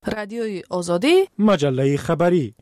رادیوی آزادی، مجله خبری.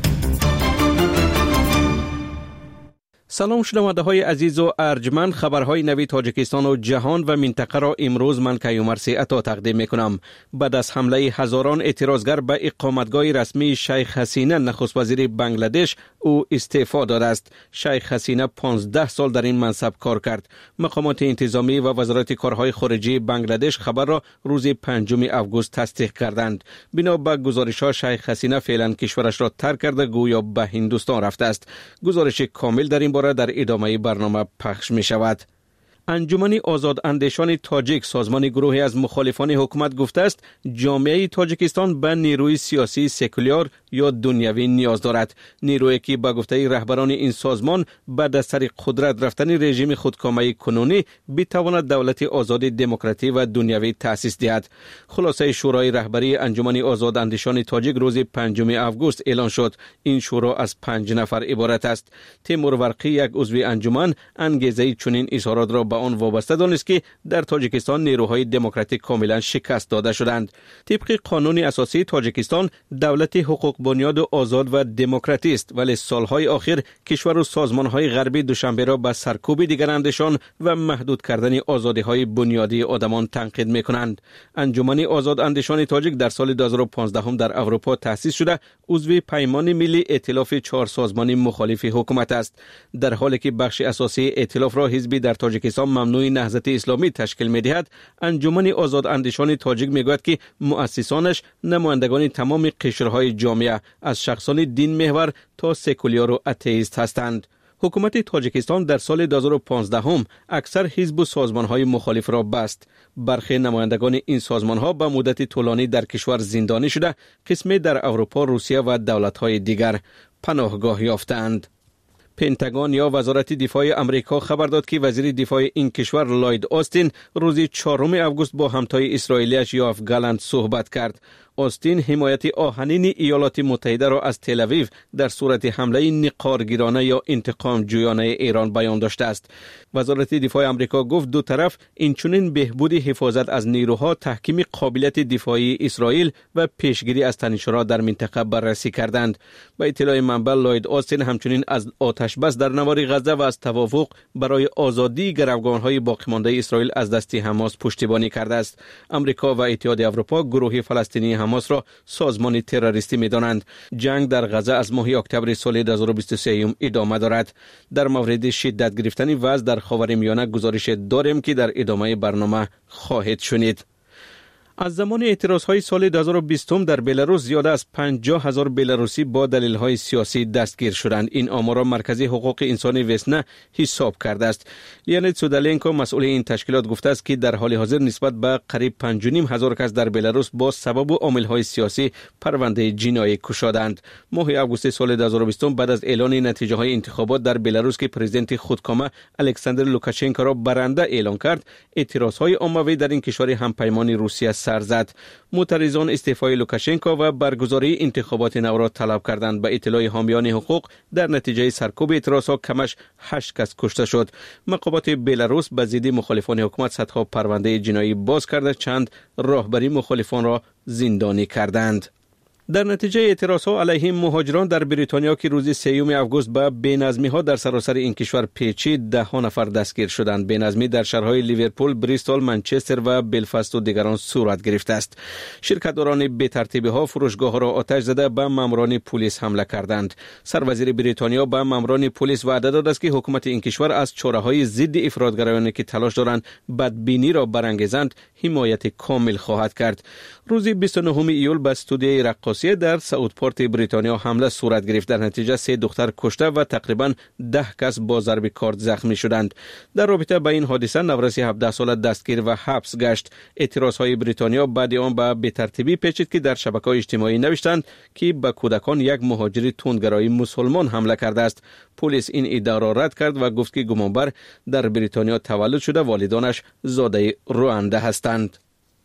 سلام شنونده های عزیز و ارجمند، خبرهای نوی تاجیکستان و جهان و منطقه را امروز من کیومرث عطا تقدیم میکنم. بعد از حمله هزاران اعتراضگر به اقامتگاه رسمی شیخ حسینه نخست وزیر بنگلادش او استعفا داده است. شیخ حسینه 15 سال در این منصب کار کرد. مقامات انتظامی و وزارت کارهای خارجی بنگلادش خبر را روز 5 آگوست تصدیق کردند. بنا به گزارش‌ها شیخ حسینه فعلا کشورش را ترک کرده گویا به هندوستان رفته است. گزارش کامل در این باره در ادامه برنامه پخش می شود. انجمن آزاد اندیشان تاجیک سازمان گروهی از مخالفان حکومت گفته است جامعه تاجیکستان به نیروی سیاسی سکولار یا دنیوی نیاز دارد. نیرویی که به گفته رهبران این سازمان بعد از سر قدرت رفتن رژیم خودکامه کنونی بتواند دولت آزاد دموکراتی و دنیوی تأسیس دهد. خلاصه شورای رهبری انجمن آزاد اندیشان تاجیک روز 5 آگوست اعلان شد. این شورا از 5 نفر عبارت است. تیمور ورقی یک عضو انجمن انگیزه چنین اظهارات را به آن وابسته دانست که در تاجیکستان نیروهای دموکراتیک کاملا شکست داده شدند. طبق قانون اساسی تاجیکستان دولت حقوق بنیاد و آزاد و دموکراتی است، ولی سالهای اخیر کشور و سازمانهای غربی دوشنبه را به سرکوب دیگراندیشان و محدود کردن آزادی‌های بنیادی آدمان تنقید می‌کنند. انجمن آزاد اندیشان تاجیک در سال 2015 در اروپا تأسیس شده عضو پیمان ملی ائتلاف 4 سازمان مخالف حکومت است، در حالی که بخش اساسی ائتلاف را حزبی در تاجیکستان ممنوع نهضت اسلامی تشکیل می‌دهد. انجمن آزاد اندیشان تاجیک می‌گوید که مؤسسانش نمایندگان تمام قشرهای جامعه از شخصان دین محور تا سکولار و اتئیست هستند. حکومت تاجیکستان در سال 2015 اکثر حزب و سازمان‌های مخالف را بست. برخی نمایندگان این سازمان‌ها به مدت طولانی در کشور زندانی شده، قسمی در اروپا، روسیه و دولت‌های دیگر پناهگاه یافتند. پنتاگون یا وزارت دفاع امریکا خبر داد که وزیر دفاع این کشور لوید آستین روز 4 آگوست با همتای اسرائیلیش یوآف گالنت صحبت کرد. آستین حمایت آهنین ایالات متحده را از تل آویو در صورت حمله نقارگیرانه یا انتقام جویانه ایران بیان داشته است. وزارت دفاع امریکا گفت دو طرف اینچنین بهبود حفاظت از نیروها، تحکیم قابلیت دفاعی اسرائیل و پیشگیری از تنش‌ها در منطقه بررسی کردند. با اطلاع منبع لوید آستین همچنین از آتش بس در نوار غزه و از توافق برای آزادی گروگان‌های باقی مانده اسرائیل از دست حماس پشتیبانی کرده است. امریکا و اتحاد اروپا گروه فلسطینی حماس را سازمان تروریستی می‌دانند. جنگ در غزه از ماه اکتبر سال 2023 ادامه دارد. در مورد شدت گرفتن وضع در خاورمیانه گزارش داریم که در ادامه برنامه خواهید شنید. از زمان اعتراضهای سال 2020 در بلاروس زیاده از 50,000 بلاروسی با دلیل‌های سیاسی دستگیر شدند. این آمار را مرکز حقوق انسانی وسنا حساب کرده است. لیانید سودالنکو مسئول این تشکیلات گفته است که در حال حاضر نسبت به قریب 5,500 کس در بلاروس با سبب و عامل‌های سیاسی پرونده جنایی گشادند. ماه آگوست سال 2020 بعد از اعلان نتیجه‌های انتخابات در بلاروس که پرزیدنت خودکامه الکساندر لوکاشنکو را برنده اعلان کرد، اعتراضهای عمومی در این کشور همپیمان روسیه سر زد. معترضان استعفای لوکاشنکو و برگزاری انتخابات نو را طلب کردند. به اطلاع حامیان حقوق در نتیجه سرکوب اعتراضها کمش 8 کس کشته شد. مقامات بلاروس به ضد مخالفان حکومت صدها پرونده جنایی باز کرده، چند راهبری مخالفان را زندانی کردند. در نتیجه اعتراضها علیه مهاجران در بریتانیا که روز 3 آگوست به بی‌نظمی‌ها در سراسر این کشور پیچید، 10 نفر دستگیر شدند. بی‌نظمی در شهرهای لیورپول، بریستول، منچستر و بلفاست و دیگران صورت گرفته است. شرکت‌داران بی‌ترتیبی‌ها فروشگاه‌ها را آتش زده به ماموران پلیس حمله کردند. سروزیر بریتانیا به ماموران پلیس وعده داده است که حکومت این کشور از چاره‌های ضد افراطگرایانی که تلاش دارند بدبینی را برانگیزند حمایت کامل خواهد کرد. روز 29 ایول به استودیوی رقاصی در ساوثپورت بریتانیا حمله صورت گرفت. در نتیجه 3 دختر کشته و تقریباً 10 کس با ضرب کارد زخمی شدند. در رابطه با این حادثه نورس 17 ساله دستگیر و حبس گشت. اعتراضهای بریتانیا بعد آن به بی‌ترتیبی پیچید که در شبکه‌های اجتماعی نوشتند که به کودکان یک مهاجر تندگرای مسلمان حمله کرده است. پلیس این ادعا را رد کرد و گفت که گمانبر در بریتانیا تولد شده، والدانش زاده روانده هستند.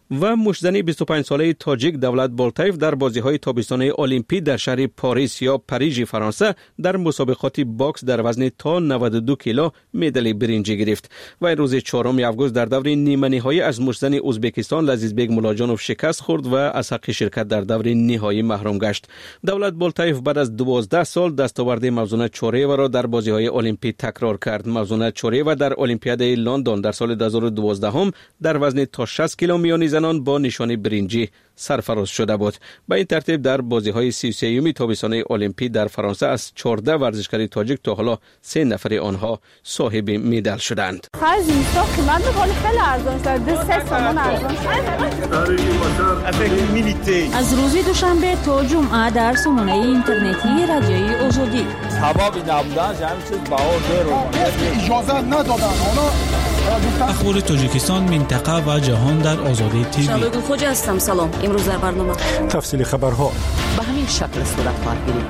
و مشتزنی 25 ساله تاجیک دولت بالتایف در بازی‌های تابستانه المپیک در شهر پاریس یا پاریژ فرانسه در مسابقات باکس در وزن تا 92 کیلو مدال برنجی گرفت و روز 4 آگوست در دور نیمه نهایی از مشتزن ازبکستان لذیذبگ مولاجانوف شکست خورد و از حق شرکت در دور نهایی محروم گشت. دولت بالتایف بعد از 12 سال دستاورد موزون چوره و را در بازی‌های المپیک تکرار کرد. موزون چوره و در المپیاد لندن در سال 2012 هم در وزن تا 60 کیلو میانی زنان با نشان برنجی سرفراز شده بود. به این ترتیب در بازی‌های 33 تابستانه المپیک در فرانسه از 14 ورزشکار تاجیک تا حالا 3 نفر آنها صاحب مدال شدند. از روز دوشنبه تا جمعه در سامانه اینترنتی رادیوی آزادی اجازه ندادن. اخبار تاجیکستان، منطقه و جهان در آزادی تیوی. شبگون خوجه هستم. سلام. امروز در برنامه تفصیل خبرها به همین شکل صورت خواهد گرفت.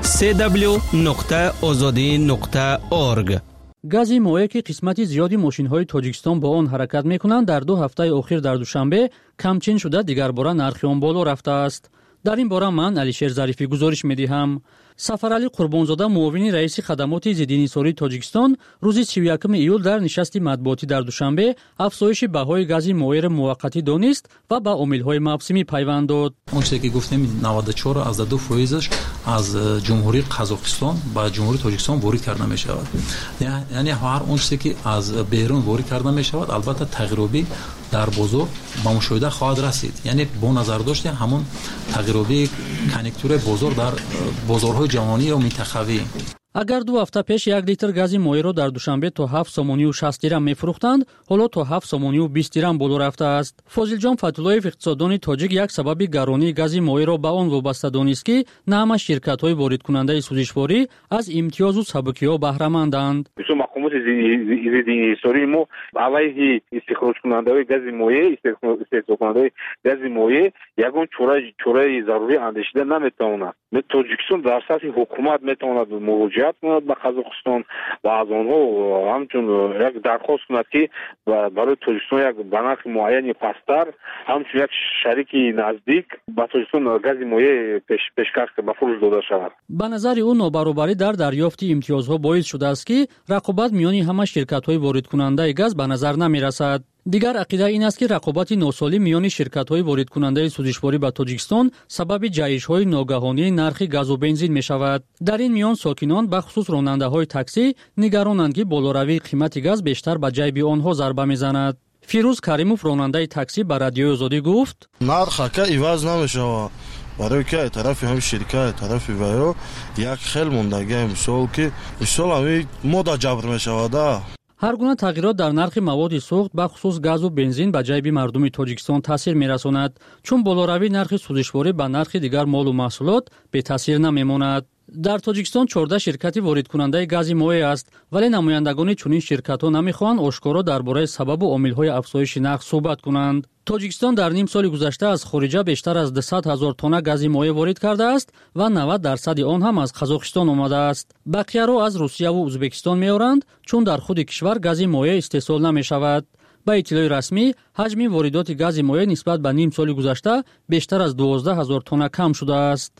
www.azadi.org. گازی مایع که قسمتی زیادی ماشین‌های تاجیکستان با آن حرکت می‌کنند در 2 هفته اخیر در دوشنبه کمچین شده، دیگر بار نرخ آن بالا رفته است. در این باره من علیشیر ظریفی گزارش می‌دهم. سفرعلی قربانزاده معاون رئیس خدمات ضدانحصاری تاجیکستان روز 31 ایول در نشست مطبوعاتی در دوشنبه افزایش بهای گاز مایع موقتی دانست و به عامل‌های موسمی پیوند داد. اون چیزی که گفتیم 94 از 2% از جمهوری قزاقستان به جمهوری تاجیکستان وارد کرده می شود. یعنی هر اون چیزی که از بیرون وارد کرده می شود البته تغییراتی در بازار با مشاهده خواهد رسید. یعنی با نظر داشته همون تغییراتی کنیکتور بازار در بازارهای جهانی و منطقوی. اگر 2 هفته پیش 1 لیتر گاز مایع را در دوشنبه تا 7 سومانی و 60 درم می‌فروختند، حالا تا 7 سومانی و 20 درم بالا رفته است. فاضل جان فتولایف اقتصاددان تاجیک یک سبب گرانی گاز مایع را به آن وابسته دانست که نه همه شرکت‌های وارد کننده سوزشواری از امتیاز و سبکی‌ها بهره مندند. مقامات ضدانحصاری ما علیه استخراج کننده گاز مایع، استخراج کننده گاز مایع یگان چوره ضروری اندیشیده نمی‌تواند. تاجیکستان در سطح حکومت می‌تواند مراجعه کند به قزاقستان و از آنها همچون یک درخواست کند که برای تاجیکستان یک بنرخ معینی پستر همچون یک شریک نزدیک به تاجیکستان گاز مایع پیشکش به فروش داده شود. به نظر او نابرابری در دریافت امتیازها باعث شده است که رقابت میان همه شرکت‌های وارد کننده گاز به نظر نمی‌رسد. دیگر عقیده این است که رقابت ناسالم میان شرکت‌های وارد کننده سوزشواری به تاجیکستان سبب جهش‌های ناگهانی نرخ گاز و بنزین می‌شود. در این میان ساکنان به خصوص راننده‌های تاکسی نگرانند که بالاروی قیمت گاز بیشتر به جیب آنها ضربه می‌زند. فیروز کریموف راننده تاکسی به رادیوی آزادی گفت: نرخ که عوض نمی‌شود. برای که طرف هم شرکت طرف ویو یک خیل موندگی مثال که مثال همین ماده جبر می‌شود. هر گونه تغییرات در نرخ مواد سوخت به خصوص گاز و بنزین به جیب مردم تاجیکستان تاثیر می‌رساند، چون بالاروی نرخ سوزشواری به نرخ دیگر مال و محصولات به تاثیر نمی‌ماند. در تاجیکستان 14 شرکتی وارد کننده گاز مایع است، ولی نمایندگان چنین شرکت‌ها نمی‌خواهند آشکارا درباره سبب و عامل‌های افزایش نرخ صحبت کنند. تاجیکستان در نیم سال گذشته از خارجه بیشتر از 200,000 تن گاز مایع وارد کرده است و 90% آن هم از قزاقستان آمده است. بقیه را از روسیه و ازبکستان می‌آورند، چون در خود کشور گاز مایع استحصال نمی‌شود. با اطلاع رسمی حجم واردات گاز مایع نسبت به نیم سال گذشته بیشتر از 12,000 تن کم شده است.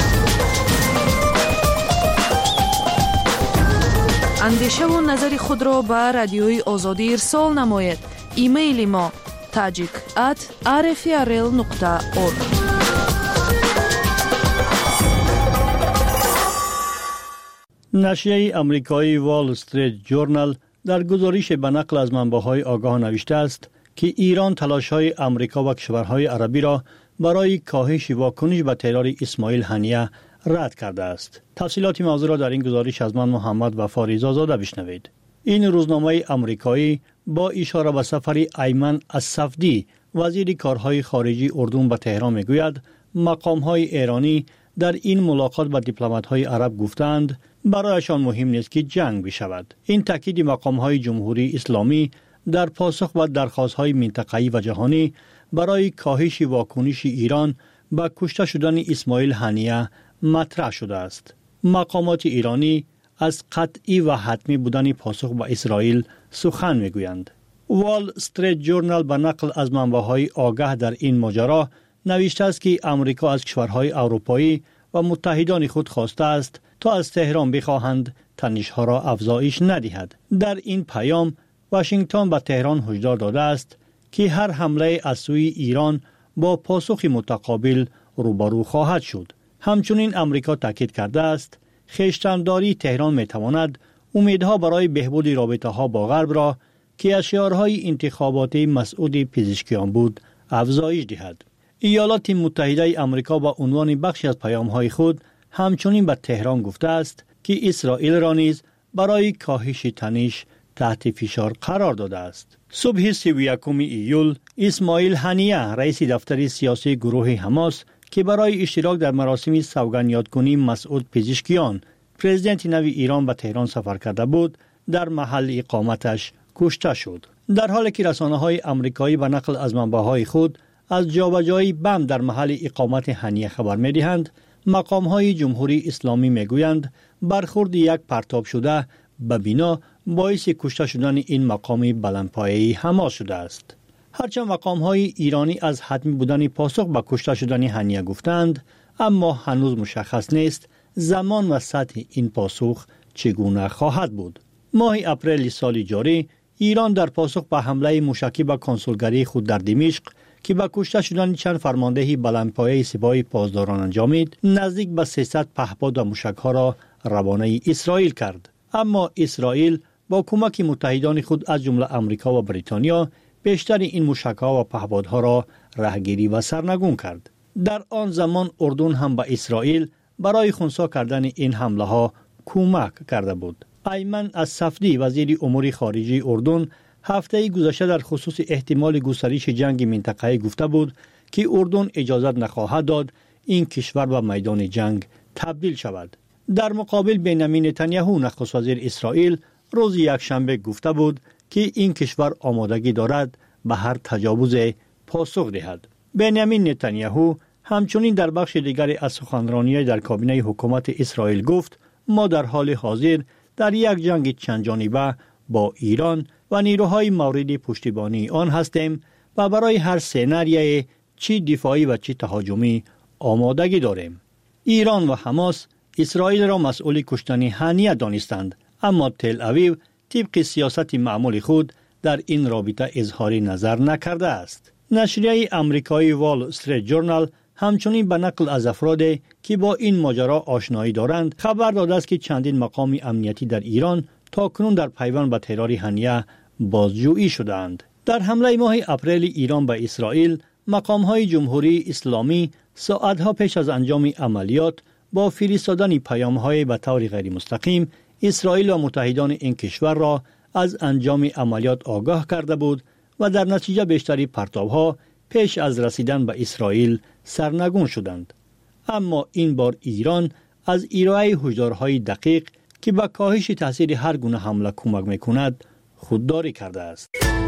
اندیشه و نظر خود را به رادیوی آزادی ارسال نمایید. ایمیل ما tajik@rfrl.org. نشریه آمریکایی وال استریت جورنال در گزارش به نقل از منبع‌های آگاه نوشته است که ایران تلاش‌های آمریکا و کشورهای عربی را برای کاهش واکنش به ترور اسماعیل هنیه رد کرده است. تفصیلات موضوع را در این گزارش از من محمد وفا رضازاده بشنوید. این روزنامه آمریکایی با اشاره به سفر ایمن الصفدی وزیر کارهای خارجی اردن به تهران میگوید مقام‌های ایرانی در این ملاقات با دیپلمات‌های عرب گفتند برایشان مهم نیست که جنگ بشود. این تاکید مقام‌های جمهوری اسلامی در پاسخ به درخواست‌های منطقه‌ای و جهانی برای کاهش واکنش ایران به کشته شدن اسماعیل هنیه مطرح شده است. مقامات ایرانی از قطعی و حتمی بودن پاسخ به اسرائیل سخن میگویند. وال استریت جورنال به نقل از منبع‌های آگاه در این ماجرا نوشته است که امریکا از کشورهای اروپایی و متحدان خود خواسته است تا از تهران بخواهند تنش‌ها را افزایش ندهد. در این پیام واشنگتن به تهران هشدار داده است که هر حمله از سوی ایران با پاسخ متقابل روبرو خواهد شد. همچنین امریکا تاکید کرده است خویشتن‌داری تهران می‌تواند امیدها برای بهبود رابطه‌ها با غرب را که از شعارهای انتخاباتی مسعود پزشکیان بود افزایش دهد. ایالات متحده آمریکا با عنوان بخشی از پیام‌های خود همچنین به تهران گفته است که اسرائیل را نیز برای کاهش تنش تحت فشار قرار داده است. صبح 31 ایول اسماعیل هنیه رئیس دفتر سیاسی گروه حماس که برای اشتراک در مراسم سوگند یادکنی مسعود پزشکیان پرزیدنت نو ایران به تهران سفر کرده بود در محل اقامتش کشته شد. در حالی که رسانه‌های آمریکایی به نقل از منبع‌های خود از جابجایی بم در محل اقامت هنیه خبر می‌دهند، مقام‌های جمهوری اسلامی می‌گویند برخورد یک پرتاب شده به بنا باعث کشته شدن این مقام بلندپایه‌ای حماس شده است. هرچند مقام‌های ایرانی از حتمی بودن پاسخ به کشته شدن هنیه گفتند، اما هنوز مشخص نیست زمان و سطح این پاسخ چگونه خواهد بود. ماه اپریل سال جاری ایران در پاسخ به حمله موشکی به کنسولگری خود در دمشق که با کشته شدن چند فرمانده بلندپایه سپاه پاسداران انجامید، نزدیک به 300 پهپاد و موشک‌ها را روانه اسرائیل کرد. اما اسرائیل با کمک متحدان خود از جمله آمریکا و بریتانیا بیشتر این موشک‌ها و پهپادها را رهگیری و سرنگون کرد. در آن زمان اردن هم به اسرائیل برای خنثی کردن این حمله ها کمک کرده بود. ایمن الصفدی وزیر امور خارجه اردن هفته گذشته در خصوص احتمال گسترش جنگ منطقه‌ای گفته بود که اردن اجازت نخواهد داد این کشور به میدان جنگ تبدیل شود. در مقابل بنیامین نتانیاهو نخست وزیر اسرائیل روز یکشنبه گفته بود که این کشور آمادگی دارد به هر تجاوز پاسخ دهد. بنیامین نتانیاهو همچنین در بخش دیگری از سخنرانی در کابینه حکومت اسرائیل گفت ما در حال حاضر در یک جنگ چند جانبه با ایران و نیروهای مورد پشتیبانی آن هستیم و برای هر سناریوی چی دفاعی و چی تهاجمی آمادگی داریم. ایران و حماس اسرائیل را مسئول کشتن هنیه دانستند، اما تل اویو طبق سیاست معمول خود در این رابطه اظهار نظر نکرده است. نشریه آمریکایی وال استریت جورنال همچنین به نقل از افرادی که با این ماجرا آشنایی دارند خبر داده است که چندین مقام امنیتی در ایران تاکنون در پیوند به ترور هنیه بازجویی شدند. در حمله ماه اپریل ایران به اسرائیل، مقام‌های جمهوری اسلامی ساعتها پیش از انجام عملیات با فرستادن پیام‌های به طور غیر مستقیم اسرائیل و متحدان این کشور را از انجام عملیات آگاه کرده بود و در نتیجه بیشتری پرتاب‌ها پیش از رسیدن به اسرائیل سرنگون شدند. اما این بار ایران از ارائه هشدارهای دقیق که به کاهش تاثیر هر گونه حمله کمک می‌کند خودداری کرده است.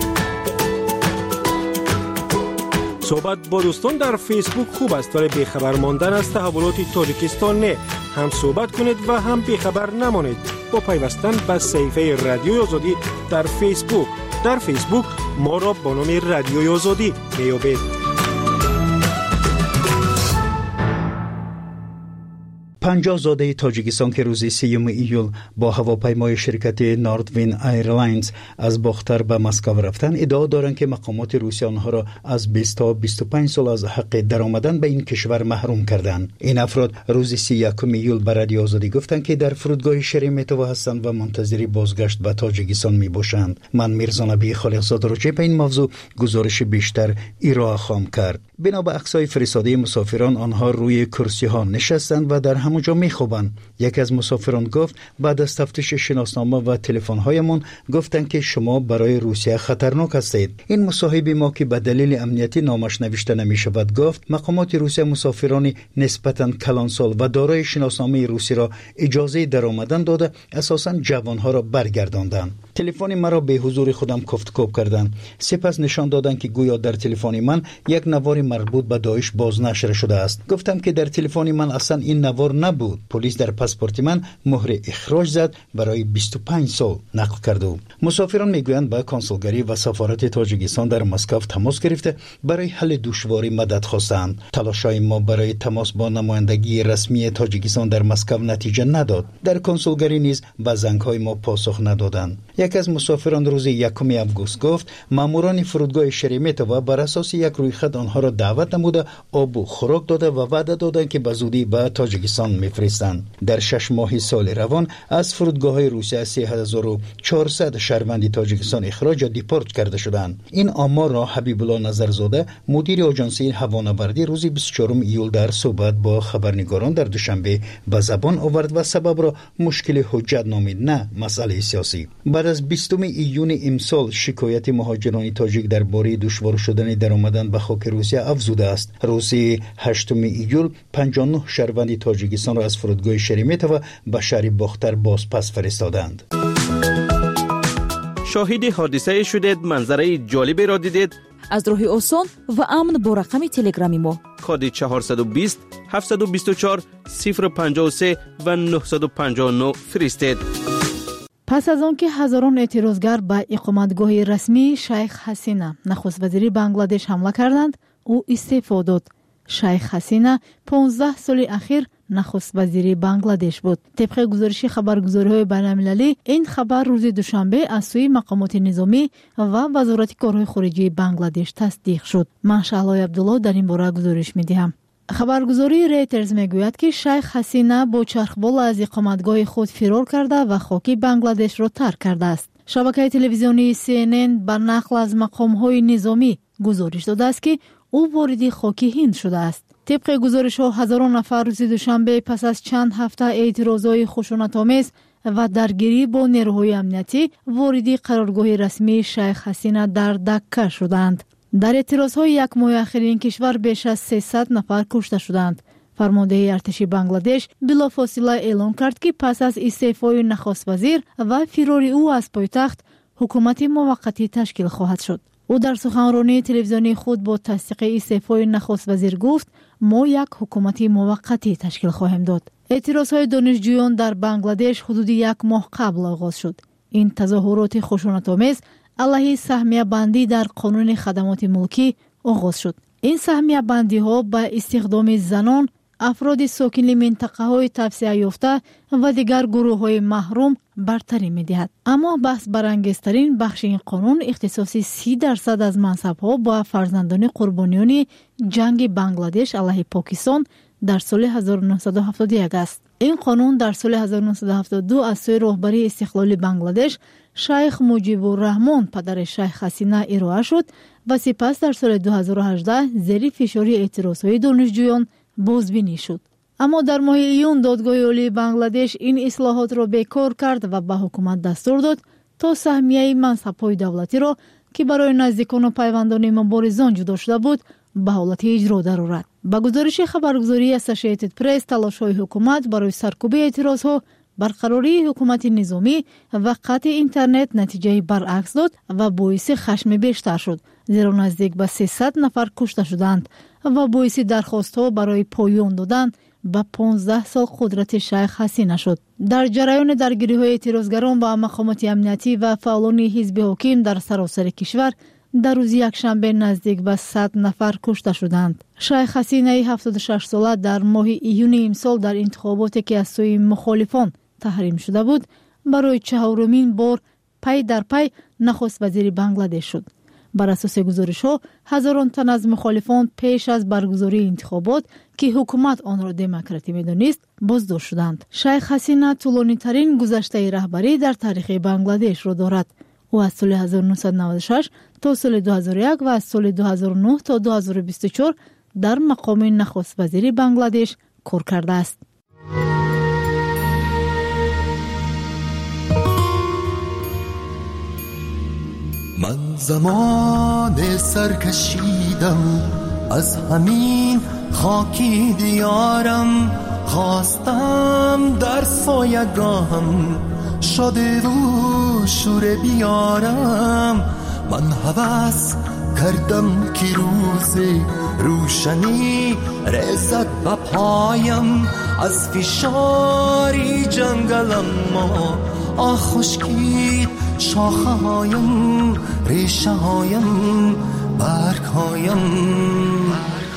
صحبت با دوستان در فیسبوک خوب است ولی بیخبر ماندن از تحولات تاجیکستان نه. هم صحبت کنید و هم بیخبر نمانید با پیوستن به صفحه رادیوی آزادی در فیسبوک. در فیسبوک ما را با نام رادیوی آزادی میابید. 50 زاده تاجیکستان که روز 3 ایول با هواپیمای شرکت ناردوین ایرلاینز از باختر به مسکو رفتن ادعا دارند که مقامات روسیه آنها را از 20 تا 25 سال از حق درآمدن به این کشور محروم کردند. این افراد روز 31 ایول به رادیو آزادی گفتند که در فرودگاه شریمتوو هستند و منتظر بازگشت به تاجیکستان می باشند. من میرزا نبی خالقزاده راجع به این موضوع گزارش بیشتر ارائه خواهم کرد. بنا به عکس‌های فرستاده مسافران آنها روی کرسی ها نشستند و در همونجا میخوابند. یکی از مسافران گفت بعد از تفتیش شناسنامه و تلفن‌هایمان گفتند که شما برای روسیه خطرناک هستید. این مصاحبه ما که به دلیل امنیتی نامش نوشته نمی‌شود گفت مقامات روسیه مسافران نسبتاً کلانسال و دارای شناسنامه روسی را اجازه درآمدن داده اساساً جوانها را برگرداندند. تلفن مرا به حضور خودم کفتکوب کردند. سپس نشان دادند که گویا در تلفن من یک نوار مربوط به داعش بازنشر شده است. گفتم که در تلفن من اصلا این نوار نبود. پلیس در پاسپورت من مهر اخراج زد، برای 25 سال نقل کرده. مسافران میگویند با کنسولگری و سفارت تاجیکستان در مسکو تماس گرفته برای حل دشواری مدد خواستند. تلاش‌های ما برای تماس با نمایندگی رسمی تاجیکستان در مسکو نتیجه نداد. در کنسولگری نیز به زنگ‌های ما پاسخ ندادند. یک از مسافران روز 1 آگوست گفت ماموران فرودگاه شریمتو بر اساس یک رویخط آنها را دعوت نموده، آب و خوراک داده و وعده دادند که به زودی به تاجیکستان میفرستند. در 6 ماه سال روان از فرودگاه‌های روسیه 3400 شهروند تاجیکستان اخراج یا دیپورت کرده شدند. این آمار را حبیب الله نظرزاده مدیر آژانسی هوانوردی روز 24 ایول در صحبت با خبرنگاران در دوشنبه به زبان آورد و سبب را مشکل حجت نامید، نه مسئله سیاسی. بعد از 20 ایون امسال شکایت مهاجران تاجیک درباره دشوار شدن در آمدن به خاک روسیه افزوده است. روز 8 ایول 59 شهروند تاجیکستان را از فرودگاه شریمتو به شهر باختر بازپس فرستادند. شاهد حادثه شدید، منظره جالبی را دیدید؟ از راه آسان و امن با رقم تلگرامی ما کد 420 724 053 و 959 فرستید. پس از آن که هزاران اعتراضگر به اقامتگاه رسمی شیخ حسینه نخست وزیر بنگلادش حمله کردند، او استعفا داد. شیخ حسینه 15 سال اخیر نخست وزیر بنگلادش بود. طبق گزارش خبرگزاری‌های بین‌المللی، این خبر روز دوشنبه از سوی مقامات نظامی و وزارت کارهای خارجه بنگلادش تصدیق شد. من شعلای عبدالله در این باره گزارش می‌دهم. خبرگزاری ریترز میگوید که شیخ حسینه با چرخبال از اقامتگاه خود فرار کرده و خاک بنگلادش را ترک کرده است. شبکه تلویزیونی CNN با نقل از مقام‌های نظامی گزارش داده است که او وارد خاک هند شده است. طبق گزارش‌ها هزاران نفر روز دوشنبه پس از چند هفته اعتراضات خشونت‌آمیز و درگیری با نیروهای امنیتی وارد قرارگاه رسمی شیخ حسینه در دکه شدند. در اعتراضهای 1 ماه اخیر این کشور بیش از 300 نفر کشته شدند. فرمانده ارتش بنگلادش بلافاصله اعلام کرد که پس از استعفای نخست وزیر و فرار او از پایتخت، حکومت موقتی تشکیل خواهد شد. او در سخنرانی تلویزیونی خود با تصدیق استعفای نخست وزیر گفت ما یک حکومت موقتی تشکیل خواهیم داد. اعتراضهای دانشجویان در بنگلادش حدود 1 ماه قبل آغاز شد. این تظاهرات خشونت‌آمیز علیه سهمیه بندی در قانون خدمات ملکی آغاز شد. این سهمیه بندی ها به استخدام زنان، افراد ساکن منطقه‌های توسعه یافته و دیگر گروه‌های محروم برتری می‌دهد. اما بحث برانگیزترین بخش این قانون اختصاص 30% از منصب‌ها با فرزندان قربانیان جنگ بنگلادش علیه پاکستان در سال 1971 است. این قانون در سال 1972 از سوی رهبری استقلال بنگلادش شیخ مجیب الرحمن پدر شیخ حسینه ارائه شد و سپس در سال 2018 زیر فشار اعتراضهای دانشجویان بازبینی شد. اما در ماه ایون دادگاه عالی بنگلادش این اصلاحات را بیکار کرد و به حکومت دستور داد تا سهمیه منصب‌های دولتی را که برای نزدیکان و پیوندان مبارزان جدا شده بود به حالت اجرا درآورد. با گزارش خبرگزاری اسوسییتد پرس، تلاش‌های حکومت برای سرکوب اعتراضها، برقراری حکومت نظامی و قطع اینترنت نتیجه برعکس داد و باعث خشم بیشتر شد، زیرا نزدیک به 300 نفر کشته شدند و باعث درخواست‌ها برای پایان دادن به 15 سال قدرت شیخ حسینه شد. در جریان درگیری‌های اعتراضگران با مقامات امنیتی و فعالان حزب حاکم در سراسر کشور در روز یکشنبه نزدیک به 100 نفر کشته شدند. شیخ حسینه 76 ساله در ماه ایون امسال در انتخاباتی که از سوی مخالفان تحریم شده بود برای 4مین بار پی در پی نخست وزیر بنگلادش شد. بر اساس گزارش‌ها هزاران تن از مخالفان پیش از برگزاری انتخابات که حکومت آن را دموکراتی می‌دانست بازداشت شدند. شیخ حسینه طولانی‌ترین گذشته رهبری در تاریخ بنگلادش را دارد. او از سال 1996 تا سال 2001 و از سال 2009 تا 2024 در مقام نخست وزیر بنگلادش کار کرده است. من زمان سرکشیدم از همین خاکی دیارم، خواستم در سایگاهم شده و شور بیارم. من هوس کردم که روز روشنی رسد به پایم از فشاری جنگلم. ما خشکید شاخه هایم، ریشه هایم، برگ هایم.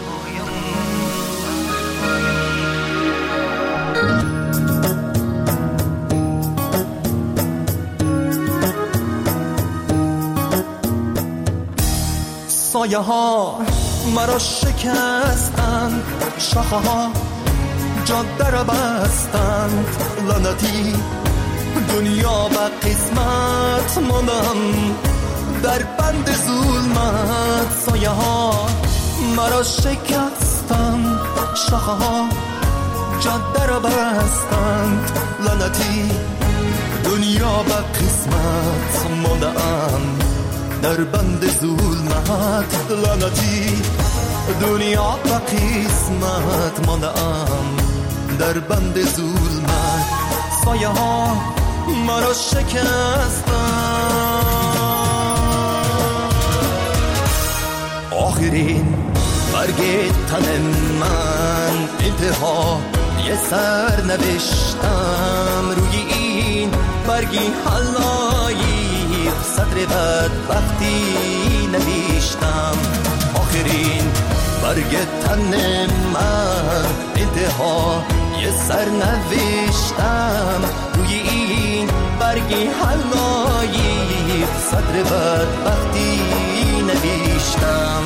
سایه ها مرا شکستند، شاخه ها جاده را بستند. لعنتی دنیا به قسمت ماندم در بند ظلمت. سایه ها مرا شکستند، شاخه ها جاده را بستند. لعنتی دنیا به قسمت ماندم در بند ظلمت. لعنتی دنیا به قسمت ماندم در بند ظلمت. سایه ها مرا شکستند. آخرین برگ تن من انتها یه سر نوشتم روی این برگی حلایی صدر بدبختی نوشتم. آخرین برگ تن من انتها یه سر نوشتم روی این برگی حلایی صدر بدبختی نوشتم.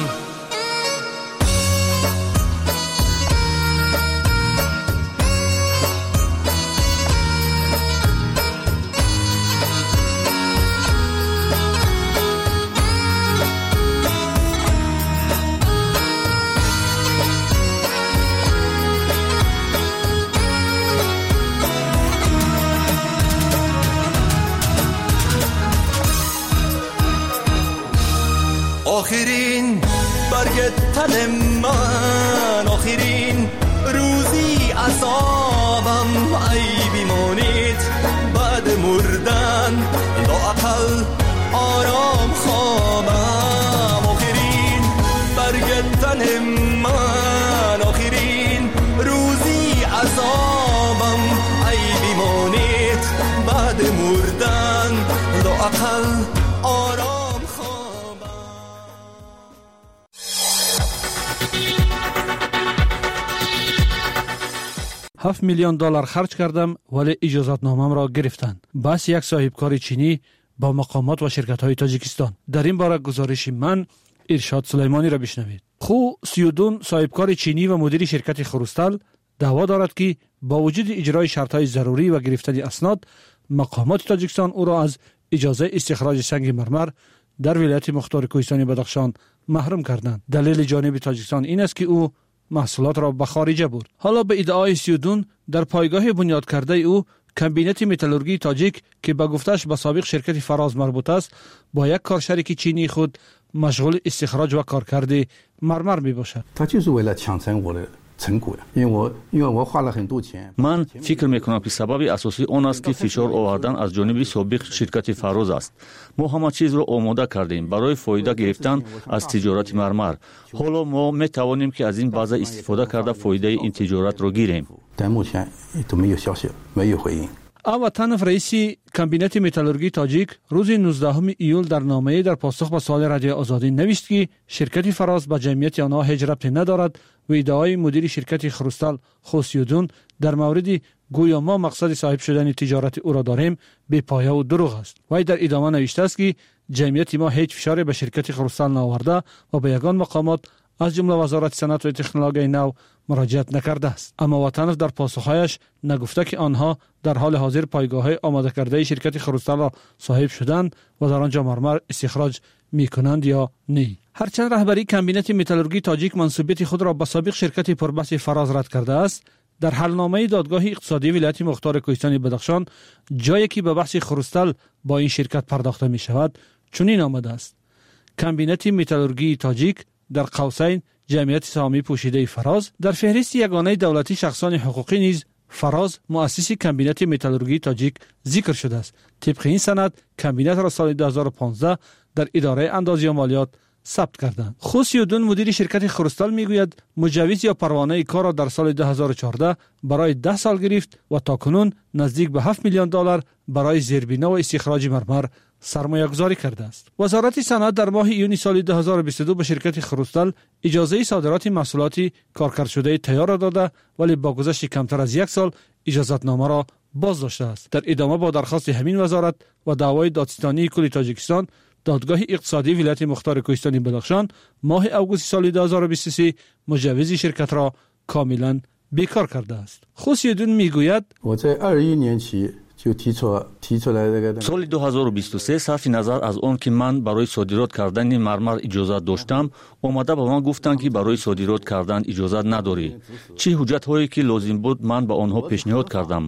آخرین برگ تن من، آخرین روزی عذابم ای بیمانید بعد مردن لااقل آرام خوابم. آخرین برگ تن من، آخرین روزی عذابم ای بیمانید بعد مردن لااقل آرام. 7 میلیون دلار خرج کردم ولی اجازتنامه‌ام را گرفتند. بس یک صاحبکار چینی با مقامات و شرکت‌های تاجیکستان. در این باره گزارش من ارشاد سلیمانی را بشنوید. خو سیودون صاحبکار چینی و مدیر شرکت خروستال دعوا دارد که با وجود اجرای شرط‌های ضروری و گرفتن اسناد مقامات تاجیکستان او را از اجازه استخراج سنگ مرمر در ولایت مختار کوهستانی بدخشان محروم کردند. دلیل جانب تاجیکستان این است که او محصولات را به خارج برد. حالا به ادعای سیودون در پایگاه بنیاد کرده او کمبینت متالورژی تاجیک که به گفتش به سابق شرکت فراز مربوط است با یک کارشریک چینی خود مشغول استخراج و کارکرد مرمر می باشد. من فکر میکنم که سبب اساسی آن است که فشار آوردن از جانب سابق شرکت فراز است. ما همه چیز را آماده کردیم برای فایده گرفتن از تجارت مرمر. حالا ما می توانیم که از این بازه استفاده کرده فایده این تجارت را گیریم. اواتانف رئیس کمبینت متالورژی تاجیک روز 19 ایول در نامه‌ای در پاسخ به سوال رادیو آزادی نوشت که شرکت فراز به جمعیت آنها هیچ ربطی ندارد و ادعای مدیر شرکت خروستال خوسیودون در مورد گویا ما مقصد صاحب شدن تجارت او را داریم بی پایه و دروغ است. وی در ادامه نوشته است که جمعیت ما هیچ فشاری به شرکت خروستال نآورده و به یگان مقامات از جمله وزارت صنعت و تکنولوژی نو مراجعت نکرده است. اما وطنف در پاسخهایش نگفته که آنها در حال حاضر پایگاه‌های آماده کرده شرکت خروستال را صاحب شدند و در آنجا مرمر استخراج می‌کنند یا نه. هرچند رهبری کمبینت متالورژی تاجیک منصوبیت خود را به سابق شرکت پربحث فراز رد کرده است، در حلنامه دادگاه اقتصادی ولایت مختار کوهستانی بدخشان جایی که به بحث خروستال با این شرکت پرداخته می‌شود چنین آمده است: کمبینت متالورژی تاجیک در قوسین جمعیت سهامی پوشیده فراز در فهرست یگانه دولتی شخصان حقوقی نیز فراز مؤسس کمبینت متالورژی تاجیک ذکر شده است. طبق این سند کمبینت را سال 2015 در اداره اندازی و مالیات ثبت کردند. خوسیودون مدیر شرکت خروستال میگوید مجوز یا پروانه کار را در سال 2014 برای 10 سال گرفت و تاکنون نزدیک به 7 میلیون دلار برای زیربنا و استخراج مرمر سرمایه گذاری کرده است. وزارت صنعت در ماه ایون سال 2022 به شرکت خروستال اجازه صادرات محصولاتی کارکرد شده تیار را داده، ولی با گذشت کمتر از یک سال اجازتنامه را باز داشته است. در ادامه با درخواست همین وزارت و دعوای دادستانی کل تاجیکستان، دادگاه اقتصادی ولایت مختار کوهستان بدخشان ماه اوگوست سال 2023 مجوز شرکت را کاملا بیکار کرده است. خوسیدون میگوید سال 2023 صرف نظر از آن که من برای صادرات کردن مرمر اجازت داشتم، اومده به من گفتند که برای صادرات کردن اجازت نداری. چه حجت هایی که لازم بود من به آنها پیشنهاد کردم.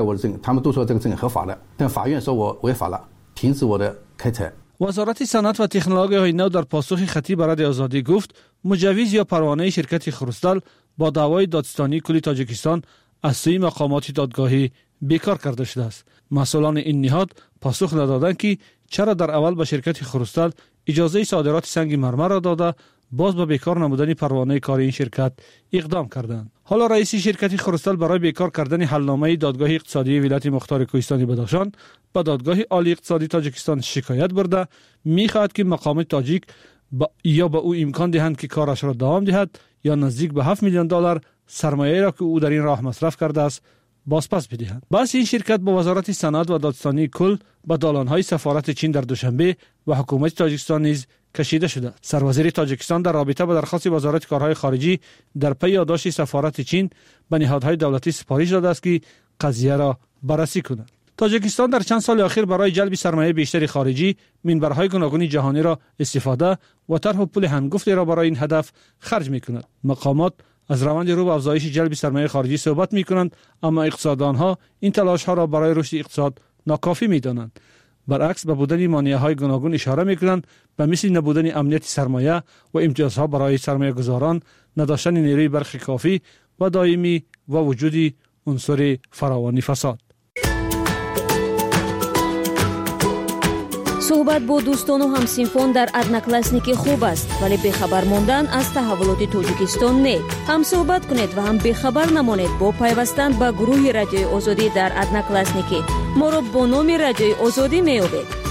وزارت صنعت و تکنولوژی نو در پاسخ خطی به رادیو آزادی گفت مجوز یا پروانه شرکت خروستال با دعوای دادستانی کل تاجیکستان از سوی مقامات دادگاهی بیکار کرده شده است. مسئولان این نهاد پاسخ ندادند که چرا در اول به شرکت خروستال اجازه صادرات سنگ مرمر را داده باز به بیکار نمودن پروانه کار این شرکت اقدام کردند. حالا رئیس شرکت خروستال برای بیکار کردن حلنامه دادگاه اقتصادی ولایت مختار کوهستان بدخشان به دادگاه عالی اقتصادی تاجیکستان شکایت برده می‌خواهد که مقام تاجیک یا به او امکان دهند که کارش را دوام دهد یا نزدیک به 7 میلیون دلار سرمایه را که او در این راه مصرف کرده است بازپس بدهند. بس این شرکت با وزارت صنعت و دادستانی کل به دالان‌های سفارت چین در دوشنبه و حکومت تاجیکستان نیز کشیده شده. سروزیر تاجیکستان در رابطه با درخواست وزارت کارهای خارجی در پی یادداشت سفارت چین به نهادهای دولتی سفارش داده است که قضیه را بررسی کنند. تاجیکستان در چند سال اخیر برای جلب سرمایه بیشتری خارجی منبرهای گوناگون جهانی را استفاده و طرح پول هنگفتی را برای این هدف خرج می‌کند. مقامات از روند رو به افزایش جلب سرمایه خارجی صحبت می‌کنند، اما اقتصاددانها این تلاش‌ها را برای رشد اقتصاد ناکافی می‌دانند. برعکس به بودن مانع‌های گوناگون اشاره می‌کنند، به مثل نبودن امنیت سرمایه و امتیازها برای سرمایه‌گذاران، نداشتن نیروی برق کافی و دائمی و وجود عنصر فراوانی فساد. صحبت با دوستان و همسینفون در ادناکلاسنیکی خوب است، ولی بخبر ماندن از تحولات تاجیکستان نه. هم صحبت کنید و هم بخبر نمانید با پیوستن به گروه رادیوی آزادی در ادناکلاسنیکی. ما را با نام رادیوی آزادی می‌یابید.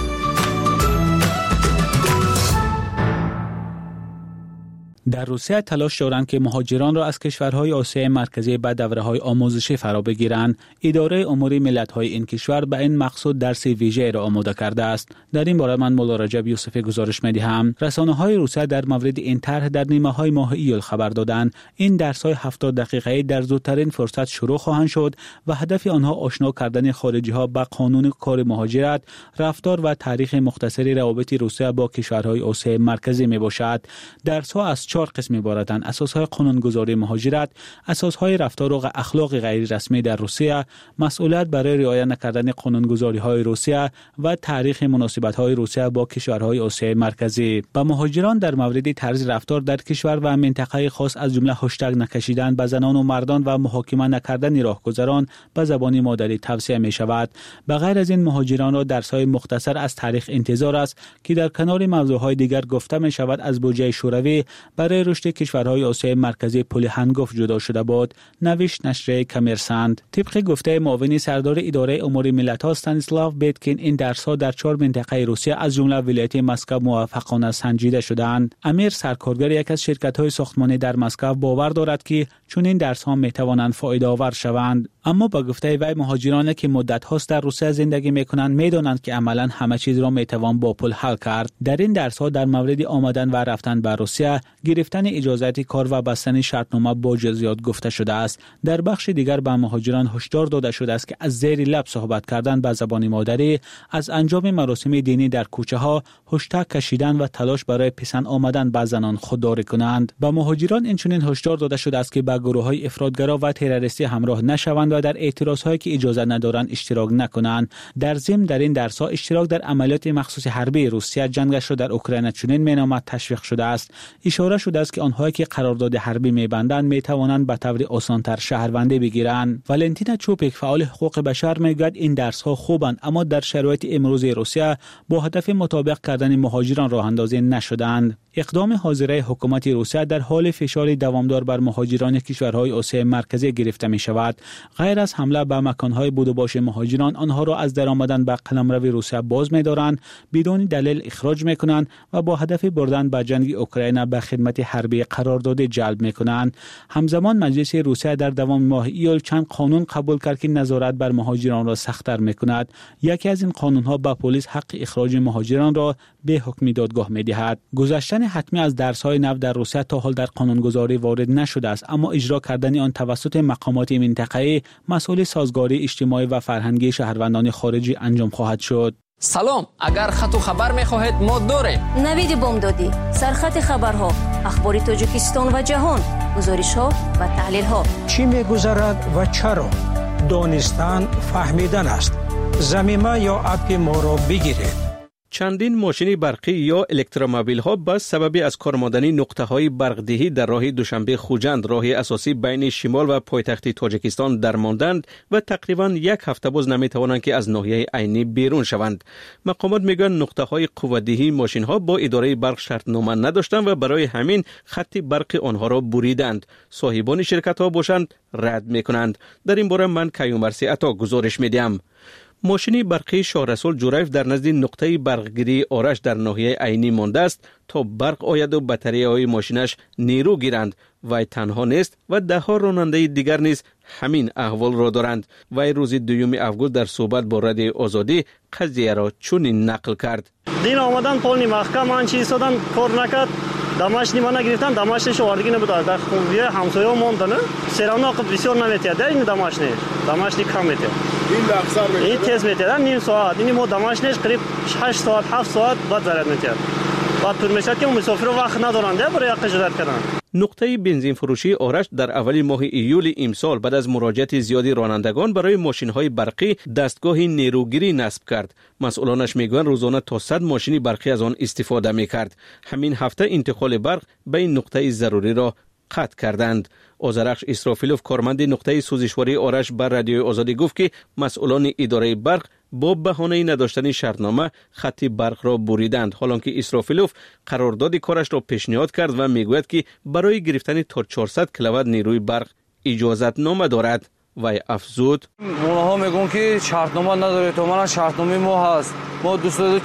در روسیه تلاش دارند که مهاجران را از کشورهای آسیای مرکزی به دوره‌های آموزشی فرا بگیرند. اداره امور ملت‌های این کشور به این مقصود درس ویژه را آماده کرده است. در این باره من مولا رجب یوسفی گزارش می‌دهم. رسانه‌های روسیه در مورد این طرح در نیمه‌های ماه ایول خبر دادند. این درس‌های 70 دقیقه‌ای در زودترین فرصت شروع خواهند شد و هدف آنها آشنا کردن خارجی‌ها با قانون کار مهاجرت، رفتار و تاریخ مختصری روابط روسیه با کشورهای آسیای مرکزی میباشد. درس‌ها از 4 قسم عبارتند: اساسهای قانونگذاری مهاجرت، اساسهای رفتار و اخلاق غیر رسمی در روسیه، مسئولیت برای رعایت نکردن قانونگذاری‌های روسیه و تاریخ مناسبت‌های روسیه با کشورهای آسیای مرکزی. با مهاجران در مورد طرز رفتار در کشور و منطقه خاص از جمله هشتگ نکشیدن به زنان و مردان و محاکمه نکردن راهگذران به زبان مادری توصیه می‌شود. به غیر از این مهاجران را درس‌های مختصر از تاریخ انتظار است که در کنار موضوع‌های دیگر گفته می‌شود از بودجه شوروی برای رشد کشورهای آسیای مرکزی پول هنگفت جدا شده بود، نوشت نشریه کامرسانت. طبق گفته معاون سردار اداره امور ملت‌ها استانیسلاو بیتکین، این درس‌ها در 4 منطقه روسیه از جمله ولایت مسکو موفقانه سنجیده شدند. امیر سرکارگر یک از شرکت‌های ساختمانی در مسکو باور دارد که چون این درس‌ها می‌توانند فایده‌آور شوند، اما با گفته وی مهاجرانی که مدت هاست در روسیه زندگی می‌کنند می‌دانند که عملاً همه چیز را می‌توان با پول حل کرد. در این درس‌ها در مورد آمدن و رفتن به روسیه، گرفتن اجازت کار و بستن شرطنامه با جزئیات گفته شده است. در بخش دیگر به مهاجران هشدار داده شده است که از زیر لب صحبت کردن به زبان مادری، از انجام مراسم دینی در کوچه‌ها، هشتگ کشیدن و تلاش برای پسند آمدن به زنان خودداری کنند. به مهاجران اینچنین هشدار داده شده است که به گروه‌های افراطگرا و تروریستی همراه نشوند و در اعتراض‌هایی که اجازه ندارند اشتراک نکنند. در ضمن در این درس‌ها اشتراک در عملیات مخصوص حربی روسیه، جنگش را در اوکراین چنین مینامد تشویق شده است. اشاره اشاره شده است که آنهایی که قرارداد حربی می‌بندند می‌توانند به طور آسان‌تر شهروندی بگیرند. ولنتینا چوپک فعال حقوق بشر میگوید این درس‌ها خوبند، اما در شرایط امروز روسیه با هدف مطابق کردن مهاجران راه اندازی نشدند. اقدام حاضره حکومت روسیه در حال فشار دوامدار بر مهاجران کشورهای آسیای مرکزی گرفته می شود. غیر از حمله به مکانهای بود و باش مهاجران، آنها را از درآمدن به قلمرو روسیه باز می دارند، بدون دلیل اخراج می کنند و با هدف بردن به جنگ اوکراین به خدمت حربی قرارداد جلب می کنند. همزمان مجلس روسیه در دوام ماه ایول چند قانون قبول کرد که نظارت بر مهاجران را سخت‌تر می کند. یکی از این قانون‌ها به پلیس حق اخراج مهاجران را به حکم دادگاه می دهد. گذشتن حتمی از درس‌های نو در روسیه تا حال در قانونگذاری وارد نشده است، اما اجرا کردن آن توسط مقامات منطقه‌ای مسئول سازگاری اجتماعی و فرهنگی شهروندان خارجی انجام خواهد شد. سلام، اگر خط و خبر می‌خواهید ما داریم. نوید بامدادی، سرخط خبرها، اخبار تاجیکستان و جهان، گزارش‌ها و تحلیل‌ها. چی می‌گذرد و چرا؟ دانستن فهمیدن است. زمینه یا اپ ما را بگیرید. چندین ماشین برقی یا الکترومبیل ها به سبب از کار ماندنی نقطه های برقدهی در راه دوشنبه خوجند، راه اساسی بین شمال و پایتخت تاجیکستان درماندند و تقریبا یک هفته باز نمی توانند که از ناحیه عینی بیرون شوند. مقامات میگن نقطه های قوت‌دهی ماشین ها با اداره برق شرطنامه نداشتند و برای همین خط برق آنها را بریدند. صاحبان شرکت ها باشند رد میکنند. در این باره من کیومرثی عطا گزارش میدم. ماشین برقی شاه رسول جوریف در نزد نقطه برقگیری آرش در ناحیه عینی مانده است تا برق آید و بطری های ماشینش نیرو گیرند. وی تنها نیست و ده ها راننده دیگر نیز همین احوال را دارند. وی روز 2 اوگوست در صحبت با رادیوی آزادی قضیه را چنین نقل کرد. دین آمدن پول نیمخکا من چیز دادن کار نکرد. دماشنی من گرفتن، دماشنش آوردگی نبود. در خوبیه همسایه ماندن سرانو بسیار نمیتیاد. این دماشنی کم میتیاد. این لحظه این تیز میتیاد. نیم ساعت. این ما دماشنش قریب 8 ساعت 7 ساعت بعد زرد میتیاد. بعد طور میشد که مسافر وقت ندارند برای قجرت کردن. نقطه بنزین فروشی آرش در اول ماه ایول امسال بعد از مراجعت زیادی رانندگان برای ماشین‌های برقی دستگاه نیروگیری نصب کرد. مسئولانش میگویند روزانه تا 100 ماشین برقی از آن استفاده میکرد. همین هفته انتقال برق به این نقطه ضروری را قطع کردند. آذرخش اسرافیلوف کارمند نقطه سوزشواری آرش بر رادیوی آزادی گفت که مسئولان اداره برق با بهانه نداشتن شرطنامه خط برق را بریدند، حالانکه اسرافیلوف قرارداد کارش را پیشنهاد کرد و میگوید که برای گرفتن تا 400 کیلووات نیروی برق اجازت نامه دارد. و افزود اونها میگن که شرطنامه نداره، تو من شرطنامه ما هست، ما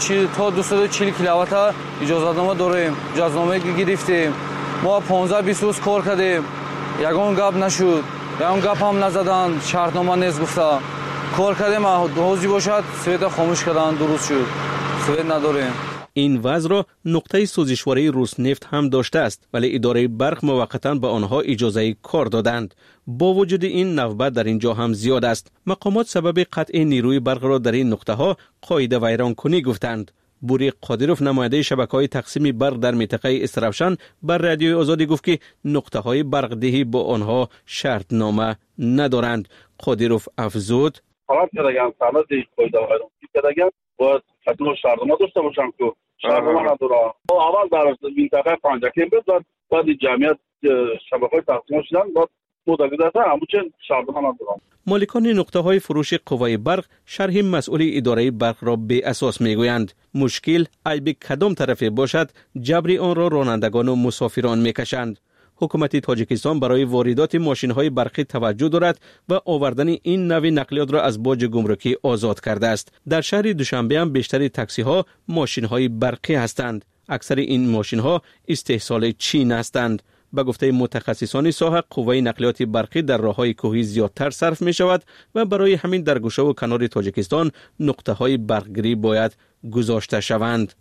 240 کیلووات اجازت نامه داریم، اجازت نامه گرفتیم، ما 15-20 روز کار کردیم، یگان گپ نشد، یگان گپ هم نزدن، شرطنامه نیست گفته، کار کردیم حوضی باشد سویت خاموش کردن، درست شد، سویت نداریم. این وضع را نقطه سوزشواری روسنفت هم داشته است، ولی اداره برق موقتا به آنها اجازه کار دادند. با وجود این نوبت در اینجا هم زیاد است. مقامات سبب قطع نیروی برق را در این نقطه ها قاعده ویران کنی گفتند. بوری قادروف نماینده شبکه‌های تقسیم برق در منطقه استرابشان بر رادیوی آزادی گفت که نقطه‌های برقدهی با آنها شرطنامه ندارند. قادروف افزود حالت کردگن سند قاعده ویران کردگن باید حتما شرطنامه داشته باشن که شرطنامه ندارن. اول در منطقه پنجکیم بود، بعد جمعیت شبکه‌های تقسیم شدن، بعد مدت همچنین شرطنامه ندارن. مالکان نقطه‌های فروش قوای برق شرح مسئول اداره برق را به اساس میگویند. مشکل عیب کدام طرف باشد جبری آن را رانندگان و مسافران میکشند. حکومت تاجیکستان برای واردات ماشین‌های برقی توجه دارد و آوردن این نوع نقلیات را از باج گمرکی آزاد کرده است. در شهر دوشنبه هم بیشتر تاکسی‌ها ماشین‌های برقی هستند. اکثر این ماشین‌ها استحصال چین هستند. به گفته متخصصان ساحه قوه نقلیات برقی در راه‌های کوهی زیادتر صرف می شود و برای همین در گوشه و کنار تاجیکستان نقطه‌های برقگیری باید گذاشته شوند.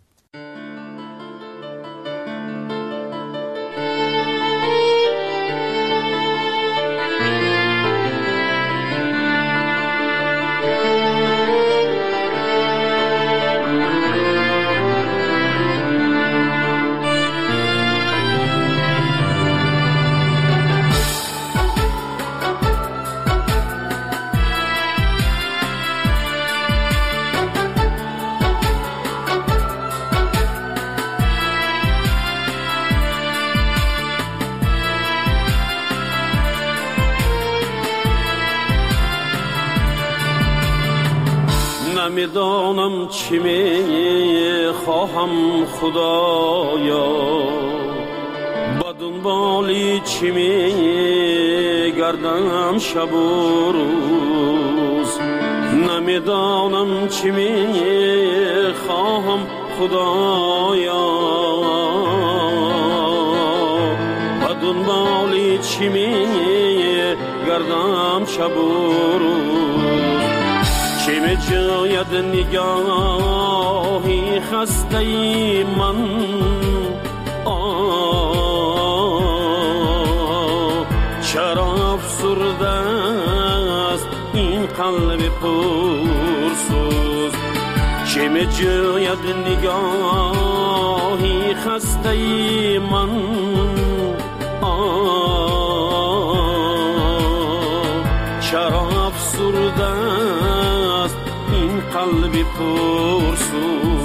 نمیدانم چی می خواهم خدایا، با دنبالی چی می گردم شب و روز. نمیدانم چی می خواهم خدایا، با دنبالی چی می گردم شب و روز. چی می جاید نگاهی خسته ای من، چرا افسرده است این قلب پرسوز. چی می جاید نگاهی خسته ای من، چرا افسرده است این قلب پرسوز.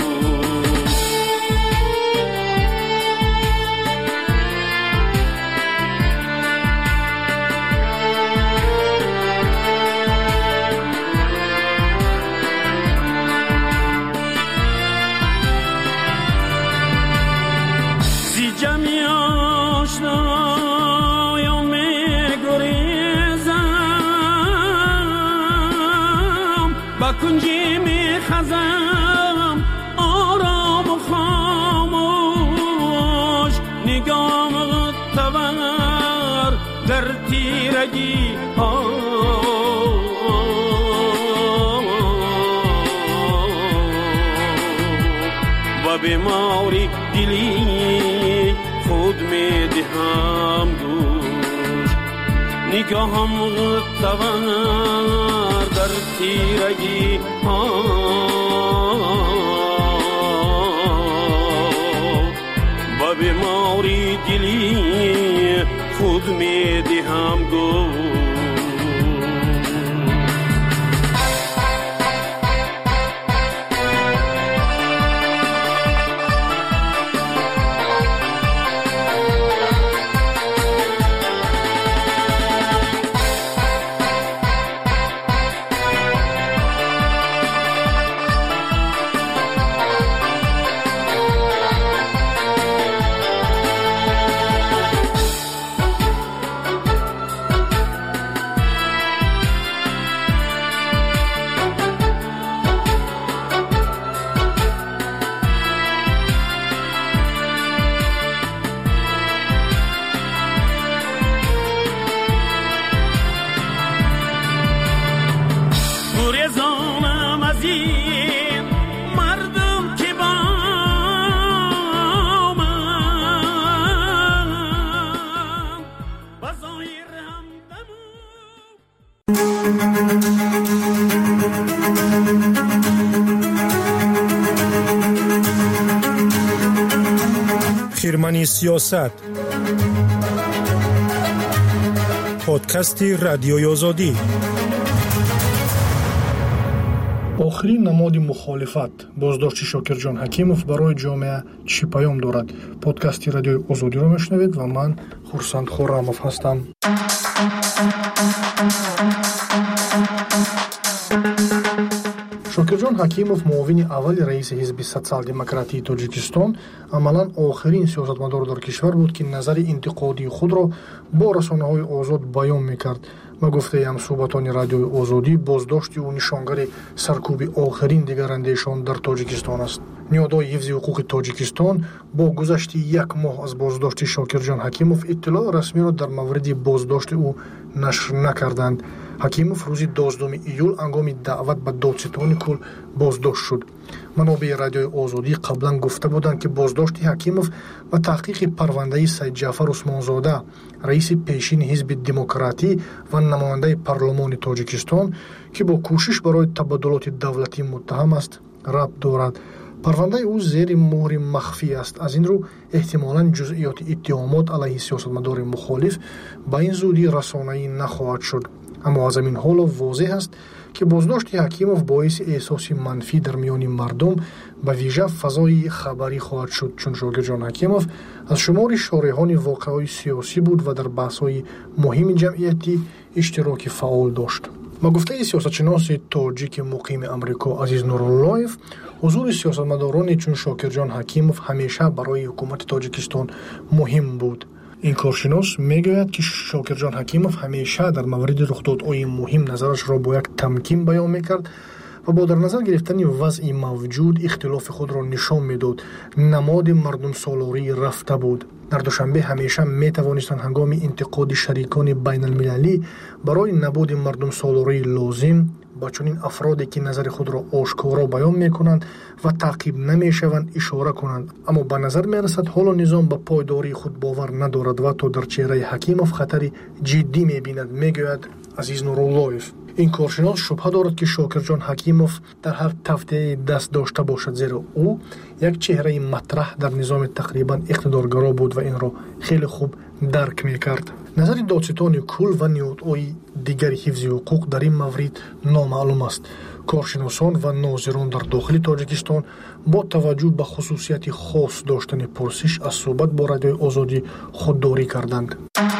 زی جمعی آشنایا می گریزم، با کنجی می خزم آرام و خاموش. نگام تبر در تیرگی ها، و بیماری دلی خود می دهم دوش. نگاهم تبر در تیرگی ها، با بیماری دلی خود می دهم دوش. گریزانم از این مردم که با من بظاهر خیرمنی سیاست، پادکستی رادیوی آزادی. آخرین نماد مخالفت بازداشت شاکرجان حکیمов برای جامعه چی پیام دارد؟ پادکستی رادیوی آزادی را میشنوید و من خورسند خورمов هستم. شاکرجان حکیمов معاون اول رئیس حزب سوسیال دموکراتیک تاجیکستان عملاً آخرین سیاستمدار در کشور بود که نظر انتقادی خود را با رسانه‌های آزاد بیان می‌کرد. و گفته صحبتان رادیوی آزادی بازداشت او نشانگر سرکوب آخرین دگراندیشان در تاجیکستان است. نیادای حفظ حقوق تاجیکستان با گذشت یک ماه از بازداشت شاکرجان حکیمов اطلاع رسمی را در مورد بازداشت او نشر نکردند. حکیمов روز 12 ایول هنگام دعوت به دادستان کل بازداشت شد. منابع رادیوی آزادی قبلا گفته بودند که بازداشت حکیمов و تحقیق پرونده سید جعفر عثمانزاده رئیس پیشین حزب دموکراتی و نماینده پارلمان تاجیکستان که با کوشش برای تبادلات دولتی متهم است ربط دارد. پرونده او زیر مهر مخفی است. از این رو احتمالاً جزئیات اتهامات علیه سیاستمدار مخالف به این زودی رسانه‌ای نخواهد شد. اما از این حال واضح است که بازداشت حکیمов باعث احساس منفی در میان مردم به ویژه فضای خبری خواهد شد، چون شاکرجان حکیمov از شمار شارحان واقعه‌های سیاسی بود و در بحث‌های مهم جمعیتی اشتراک فعال داشت. با گفته سیاستشناس تاجیک مقیم امریکا عزیز نوراللهیف، حضور سیاستمدارانی چون شاکرجان حکیموف همیشه برای حکومت تاجیکستان مهم بود. این کارشناس میگوید که شاکرجان حکیموف همیشه در مورد رخدادهای مهم نظرش را با یک تمکین بیان میکرد و با در نظر گرفتن وضع موجود اختلاف خود را نشان میداد. نماد مردم سالاری رفته بود. در دوشنبه همیشه می توانستند هنگام انتقاد شریکان بین المللی برای نبود مردم سالاری لازم با چنین افرادی که نظر خود را آشکارا بیان می کنند و تعقیب نمی شوند اشاره کنند، اما به نظر می رسد حالا نظام به پایداری خود باور ندارد و تا در چهره حکیموف خطر جدی می بیند، می گوید عزیز نوراللهیف. این کارشناس شبهه دارد که شاکرجان حکیموف در هر تفته دست داشته باشد، زیرا او یک چهره مطرح در نظام تقریبا اقتدارگرا بود و این را خیلی خوب درک میکرد. نظر دادستان کل و نهادهای دیگر حفظ حقوق در این مورد نامعلوم است. کارشناسان و ناظران در داخل تاجیکستان با توجه به خصوصیت خاص داشتن پرسش از صحبت با رادیوی آزادی خودداری کردند.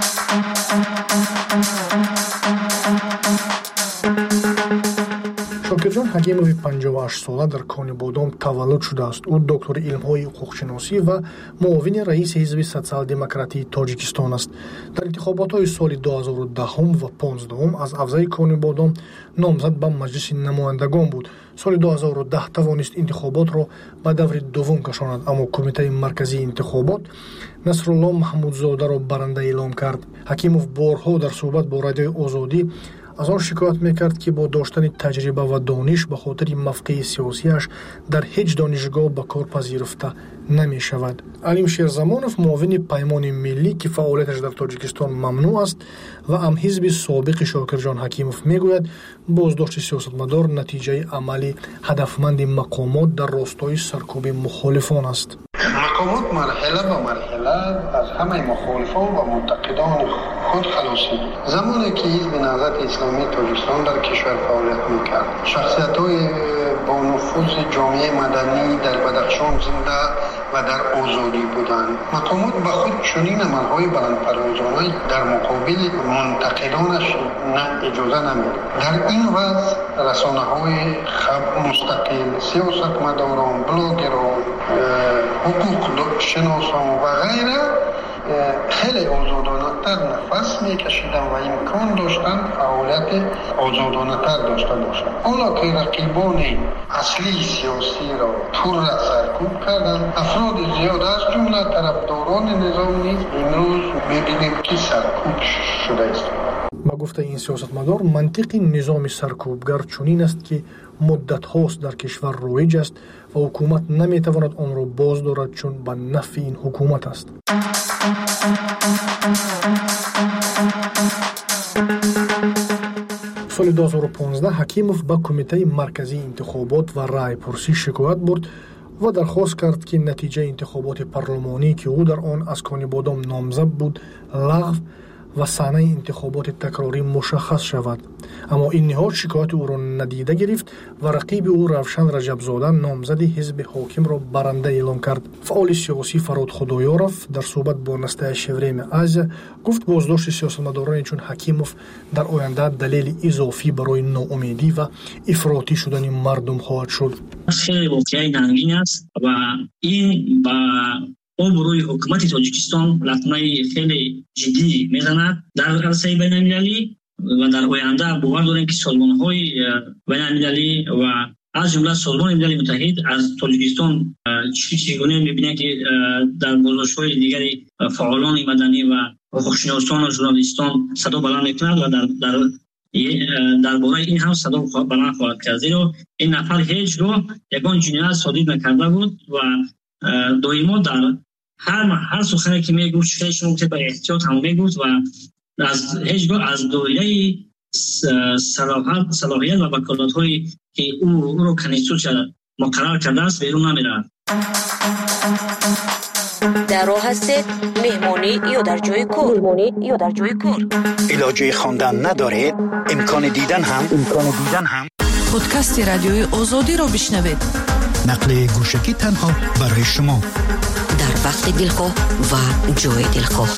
شاکرجان حکیموف 58 ساله در کان بادام تولد شده است. او دکتر علم‌های حقوق‌شناسی و معاون رئیس حزب سوسیال دموکراتی تاجیکستان است. در انتخابات‌های سال 2010 و 15 از حوزه کان بادام نامزد به مجلس نمایندگان بود. سال 2010 توانست انتخابات را به دور دوم کشاند، اما کمیته مرکزی انتخابات نصرالله محمودزاده را برنده اعلام کرد. حکیموف بارها در صحبت با رادیوی آزادی از آن شکایت میکرد که با داشتن تجربه و دانش به خاطر موقع سیاسیش در هیچ دانشگاه به کار پذیرفته نمی شود. علیم شیرزمانوف معاون پیمان ملی که فعالیتش در تاجیکستان ممنوع است و هم حزب سابق شاکرجان حکیموف میگوید بازداشت سیاستمدار نتیجه عملی هدفمند مقامات در راستای سرکوب مخالفان است. مقامات مرحله به مرحله از همه مخالفان و منتقدان خود خلاصید. زمانی که حزب نهضت اسلامی تاجیکستان در کشور فعالیت میکرد، شخصیت‌های با نفوذ جامعه مدنی در بدخشان زنده و در آزادی بودند. مقامات به خود چنین عمل‌های بلندپروازانه در مقابل منتقدانش اجازه نمی‌داد. در این وضع رسانه‌های مستقل، سیاستمداران، بلاگران، حقوق شناسان و غیره خیلی آزادانه تر نفس میکشیدن و امکان داشتن فعالیت آزادانه تر داشته باشند. حالا که رقیبان اصلی سیاسی را پر سرکوب کردن، افراد زیاد از جمله طرفداران نظام نیز امروز میبینیم که سرکوب شده است. با گفته این سیاستمدار منطق نظام سرکوبگر چنین است که مدت هاست در کشور رایج است و حکومت نمیتواند آن را باز دارد چون به نفع این حکومت است. سال 2015 حکیموف به کمیته مرکزی انتخابات و رای پرسی شکایت برد و درخواست کرد که نتیجه انتخابات پارلمانی که او در آن از کان بادام نامزد بود لغو و صحنه انتخابات تکراری مشخص شود، اما این نهاد شکایت او را ندیده گرفت و رقیب او روشن رجبزاده نامزد حزب حاکم را برنده اعلام کرد. فعال سیاسی فراد خدایارف در صحبت با نسته شوریم از گفت بازداشت سیاستمداران چون حکیموف در آینده دلیل اضافی برای ناامیدی و افراطی شدن مردم خواهد شد. خیلی واقعی ننگین است و این با روی حکومت تاجیکستان لطمه خیلی جدی میزند در عرصه بین المللی و در آینده باور داریم که سازمان‌های بین المللی و از جمله سازمان ملل متحد از تاجیکستان چگونه می‌بینند که در بازداشت‌های دیگری فعالان مدنی و حقوق‌شناسان و ژورنالیستان صدا بلند می‌کنند و درباره این هم صدا بلند خواهد کرد، زیرا این نفر هیچگاه یگان جنایت صادر نکرده بود و دائما در هر سخنی که میگفت شما که به احتیاط هم میگفت و از هیچگاه از دایره صلاحیت و وکالت‌هایی که او رو کنستیتوسیون مقرر کرده است بیرون نمیره. در راه هستید مهمانی یا در جای کار علاجه خواندن ندارید، امکان دیدن هم پادکست رادیوی آزادی را بشنوید. نقل گوشکی تنها برای شما در وقت دلخواه و جای دلخواه.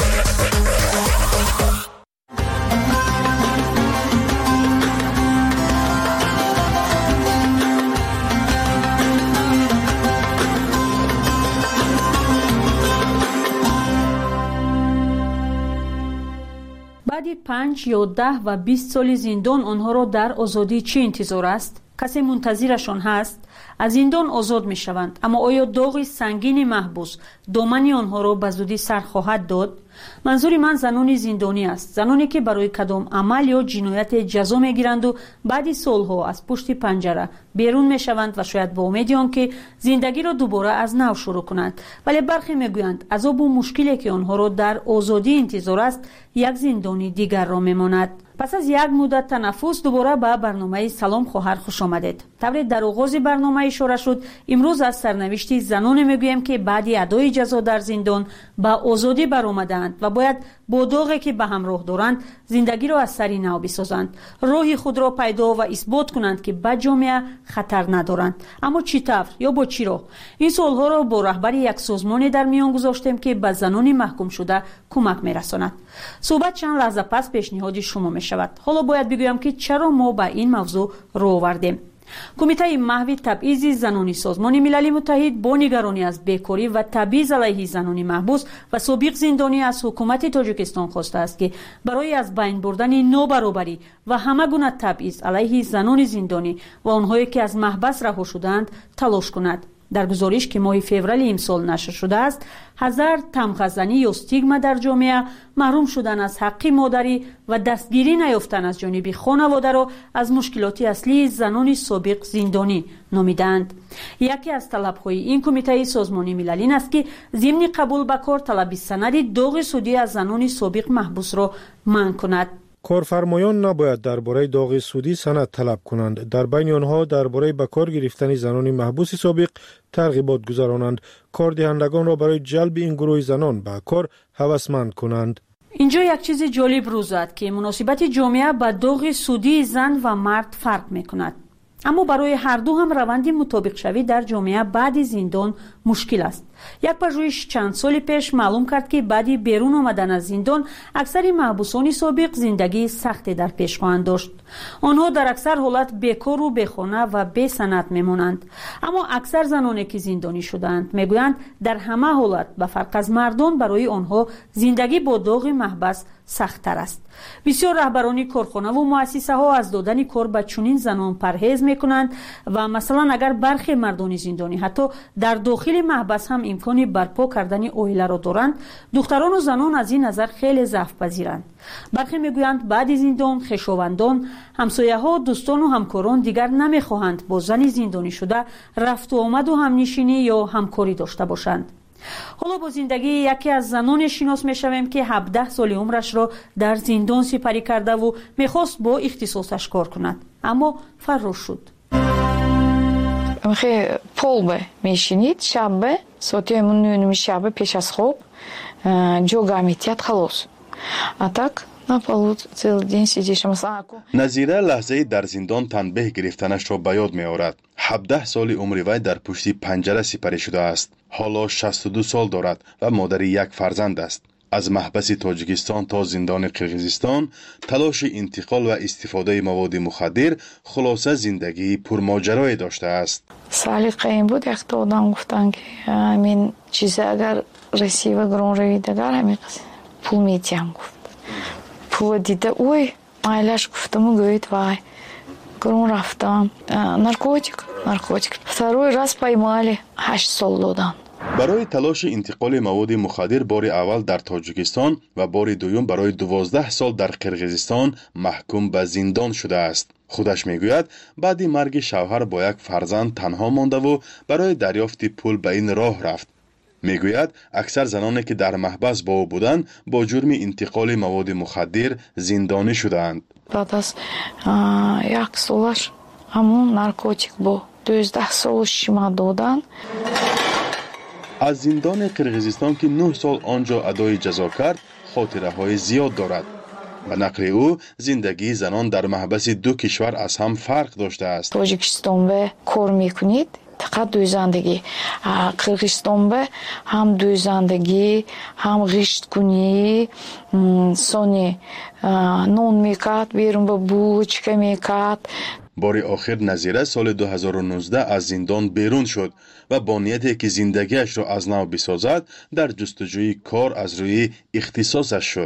5 یا 10 و 20 سال زندان آنها را در آزادی چه انتظار است؟ کسی منتظرشان هست؟ از زندان آزاد می شوند، اما آیا داغ سنگین محبوس دامن آنها را به زودی سر خواهد داد؟ منظور من زنان زندانی است، زنانی که برای کدام عمل یا جنایت جزا می گیرند و بعد سالها از پشت پنجره بیرون می شوند و شاید با امید آنکه زندگی را دوباره از نو شروع کنند، ولی برخی می گویند عذاب و مشکلی که آنها را در آزادی انتظار است یک زندانی دیگر را می ماند. پس از یک مدت تنفس دوباره به برنامه سلام خواهر خوش آمدید. طوری در آغاز برنامه اشاره شد، امروز از سرنوشت زنان میگویم که بعد ادای جزا در زندان به آزادی برآمدند و باید با داغی که به همراه دارند زندگی را از سری نو بسازند، راه خود را پیدا و اثبات کنند که به جامعه خطر ندارند. اما چطور یا با چی راه؟ این سوالها را با رهبر یک سازمان در میان گذاشتیم که به زنان محکوم شده کمک میرساند. صحبت چند لحظه پس پیشنهاد شما می شود. حالا باید بگویم که چرا ما به این موضوع رو آوردیم. کمیته محو تبعیض زنانی سازمان ملل متحد با نگرانی از بیکاری و تبعیض علیه زنان محبوس و سابق زندانی از حکومت تاجیکستان خواسته است که برای از بین بردن نابرابری و همه گونه تبعیض علیه زنان زندانی و آنهایی که از محبس رها شدند تلاش کند. در گزارش که ماه فوریه امسال نشر شده است، 1000 تمغه‌زنی یا استیگما در جامعه، محروم شدن از حق مادری و دستگیری نیافتن از جانب خانواده را از مشکلات اصلی زنان سابق زندانی نامیدند. یکی از طلب‌های این کمیته سازمان ملل این است که ضمن قبول به کار طلب سند داغ سودی از زنان سابق محبوس را منع کند. کارفرمایان نباید درباره داغ سودی سند طلب کنند. در بین آنها درباره به کار گرفتن زنان محبوس سابق ترغیبات گذرانند، کاردهندگان را برای جلب این گروه زنان به کار هوسمند کنند. اینجا یک چیز جالب روز است که مناسبت جامعه با داغ سودی زن و مرد فرق می‌کند. اما برای هر دو هم روند مطابق شوی در جامعه بعد زندان مشکل است. یک پژوهش چند سال پیش معلوم کرد که بعد بیرون آمدن از زندان اکثر محبوسان سابق زندگی سختی در پیش خواهند داشت. آنها در اکثر حالت بیکار و بیخانه و بی سند میمانند. اما اکثر زنانی که زندانی شدند میگویند در همه حالت به فرق از مردان برای آنها زندگی با داغ محبس سخت‌تر است. بسیار رهبران کارخانه و مؤسسه ها از دادن کار به چنین زنان پرهیز میکنند و مثلا اگر برخی مردان زندانی حتی در داخل محبس هم امکانی برپا کردن عائله را دارند، دختران و زنان از این نظر خیلی ضعف پذیرند. برخی میگویند بعد زندان خویشاوندان، همسایه‌ها، دوستان و همکاران دیگر نمیخواهند با زن زندانی شده رفت و آمد و همنشینی یا همکاری داشته باشند. حالا با زندگی یکی از زنان شناس میشویم که 17 سال عمرش را در زندان سپری کرده و میخواست با اختصاصش کار کند، اما فرار شد. полбе мешинид шаббе соати 9 шаббе пеш аз хоб ҷога метиҳад халос а так на полу цел ден сидишам. назира лаҳзаи дар зиндон танбеҳ гирифтанашро ба ёд меорад. 17 соли умри вай дар пушти панҷара сипарӣ шудааст. ҳоло 62 сол дорад ва модари як фарзанд аст. аз маҳбаси тоҷикистон то зиндони қирғизистон талоши интиқол ва истифодаи маводи мухаддир хулоса зиндагии пурмоҷарое доштааст. салиқа ин буд якта одам гуфтанд ки ҳамин чизе агар расива гирон равид агар ҳамин пул метиҳам гуфт. пул дида ой майлаш гуфтаму гӯед вай гирон рафтам наркотик второй раз поймали 8 сол додан. барои талоши интиқоли маводи мухаддир бори аввал дар тоҷикистон ва бори дуюм барои 12 сол дар қирғизистон маҳкум ба зиндон шудааст. худаш мегӯяд баъди марги шавҳар бо як фарзанд танҳо мондаву барои дарёфти пул ба ин роҳ рафт. мегӯяд аксар заноне ки дар маҳбас бо ӯ буданд бо ҷурми интиқоли маводи мухаддир зиндонӣ шудаанд. баъд аз як солаш ҳамон наркотик бо 12 солаш шима доданд. аз зиндони қирғизистон ки 9 сол он ҷо адои ҷазо кард хотираҳои зиёд дорад. ба нақли ӯ зиндагии занон дар маҳбаси ду кишвар аз ҳам фарқ доштааст. тоҷикистонбе кор мекунед фақат дӯзандагӣ, қирғизистонбе ҳам дӯзандагӣ, ҳам ғишткунӣ, сони нон мекард, берунба булочка мекард. бори охир назира соли 2019 аз зиндон берун шуд ва бо нияте ки зиндагиашро аз нав бисозад дар ҷустуҷӯи кор аз рӯи ихтисосаш шуд.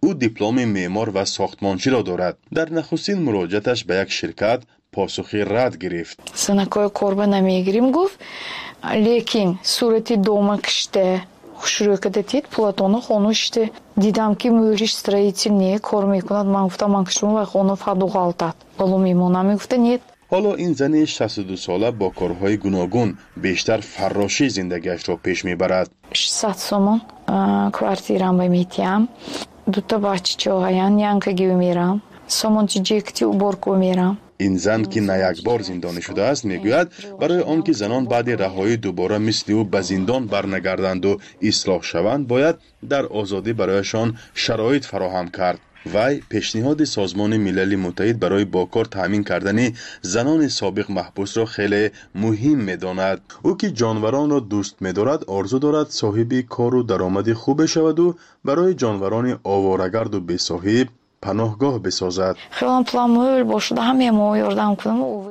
او دیپلم معمار و ساختمانچی را دارد. در نخستین مراجعتش به یک شرکت پاسخی رد گرفت. سنکای کاربه نمیگیریم گفت، لیکن صورتی دوما کشته شروع کرده تید پلاتونو خونو شده دیدم که موریش строитель не کار میکند. من گفتم من کشتم و خونو فردو غلطت بالو میمونم. گفته نیت. حالا این زن 62 ساله با کارهای گوناگون بیشتر فراشی زندگیش را پیش میبرد. 600 сомон квартирам میتیم. دوتا بچه‌هاین янкаги میرم. сомончи جекتی уборку میرم. این زن که نه یک بار زندانی شده است میگوید برای آنکه زنان بعد رهایی دوباره مثل او به زندان برنگردند و اصلاح شوند باید در آزادی برایشان شرایط فراهم کرد. وی پیشنهاد سازمان ملل متحد برای با کار تامین کردن زنان سابق محبوس را خیلی مهم می‌داند. او که جانوران را دوست می‌دارد آرزو دارد صاحب کار و درآمد خوب شود و برای جانوران آواره‌گرد و بی‌صاحب پناهگاه بسازد. خیلی پلان باشه همه ما یاردم کنم.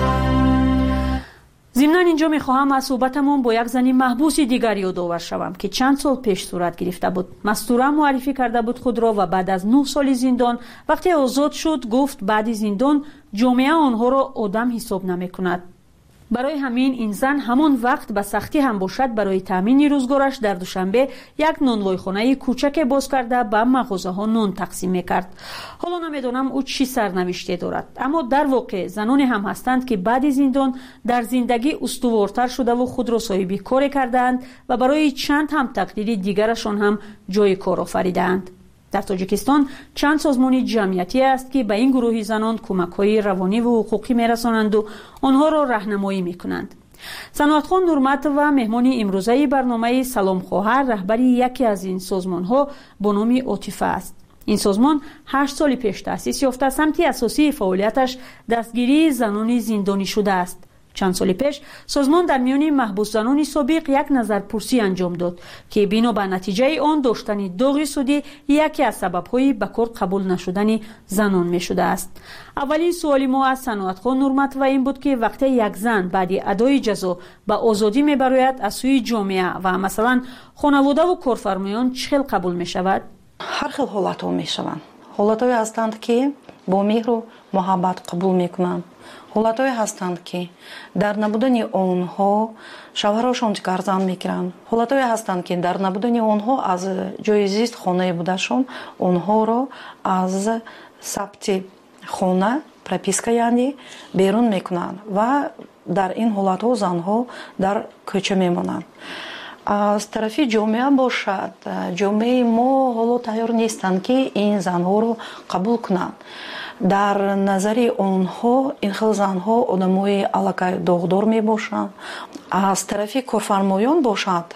ضمناً اینجا میخواهم از صحبتمون با یک زنی محبوس دیگر یادآور شوم که چند سال پیش صورت گرفته بود. مستوره معرفی کرده بود خود را و بعد از 9 سال زندان وقتی آزاد شد گفت بعد زندان جامعه آنها را آدم حساب نمیکند. برای همین این زن همان وقت به سختی هم باشد برای تامین روزگارش در دوشنبه یک نانوایخانه کوچک باز کرده به مغازه ها نان تقسیم میکرد. حالا نمیدونم او چی سرنوشته دارد، اما در واقع زنانی هم هستند که بعد زندان در زندگی استوارتر شده و خود را صاحب کار کردند و برای چند هم تقدیر دیگرشان هم جای کار آفریدند. در تاجیکستان چند سازمان جمعیتی است که به این گروه زنان کمک‌های روانی و حقوقی می‌رسانند و آنها را راهنمایی می‌کنند. صنعتخان نورمت و مهمان امروزه برنامه سلام خواهر رهبری یکی از این سازمان‌ها با نام عاطفه است. این سازمان 8 سال پیش تأسیس یافته سمت اساسی فعالیتش دستگیری زنان زندانی شده است. چند سال پیش سازمان در میان محبوس زنان سابق یک نظرپرسی انجام داد که بنا به نتیجه آن داشتن داغ سودی یکی از سبب‌های به کار قبول نشدن زنان می شده است. اولین سوال ما از صنعتخان نورمت و این بود که وقتی یک زن بعد ادای جزا به آزادی می براید از سوی جامعه و مثلا خانواده و کارفرمایان چه قبول می شود؟ هر خیل حالت‌ها می شوند. حالت‌هایی هستند که با مهر و محبت قبول می کنند. حالت‌هایی هستند که در نبودن آنها شوهرشان جگرزن می‌گیرند. حالت‌هایی هستند که در نبودن آنها از جای زیست خانه بودشان آنها را از ثبت خانه прописка یعنی بیرون می‌کنند و در این حالت‌ها زنها در کوچه می‌مانند. از طرف جامعه باشد جامعه ما حالا تیار نیستند که این زنها را قبول کنند. در نظر آنها این خیلی زنها آدمای علاقه داغدار می باشند. از طرف کارفرمایان باشد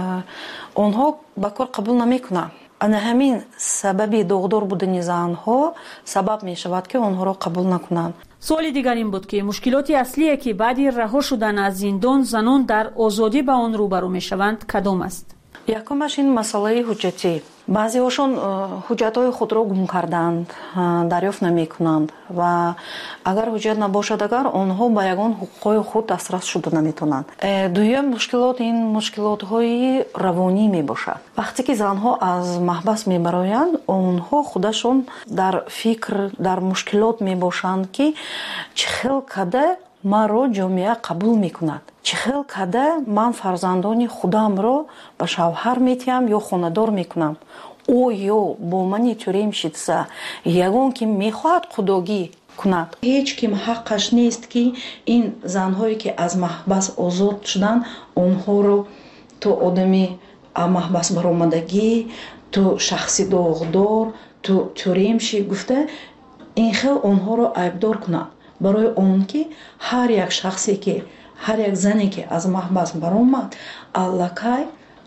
آنها به کار قبول نمی کنند. همین سبب داغدار بودن زنها سبب می شود که آنها را قبول نکنند. سوال دیگر این بود که مشکلات اصلی که بعد رها شدن از زندان زنان در آزادی با آن روبرو می شوند کدام است؟ یکمش این مسئله حجتی. بعضی هاشون حجت های خود را گم کردند، دریافت نمی کنند و اگر حجت نباشد اگر آنها به یگان حقوق خود دسترس شده نمی تونند. دویم مشکلات این مشکلات های روانی می باشد. وقتی که زنها از محبس می برایند آنها خودشون در فکر در مشکلات می باشند که چخیل کده مرا جامعه قبول میکند. چخیل کده من فرزندان خودم را به شوهر میتیم یا خاندار میکنم. او یا با من توریم شدسه یگان که میخواهد خداگی کند. هیچ کم حقش نیست که این زنهایی که از محبس آزاد شدن آنها رو تو آدمی محبس برآمدگی تو شخصی داغدار تو توریم شی گفته این خیل آنها رو عیبدار کنند. برای اون که هر یک شخصی که هر یک زنی که از محبس برآمد الکی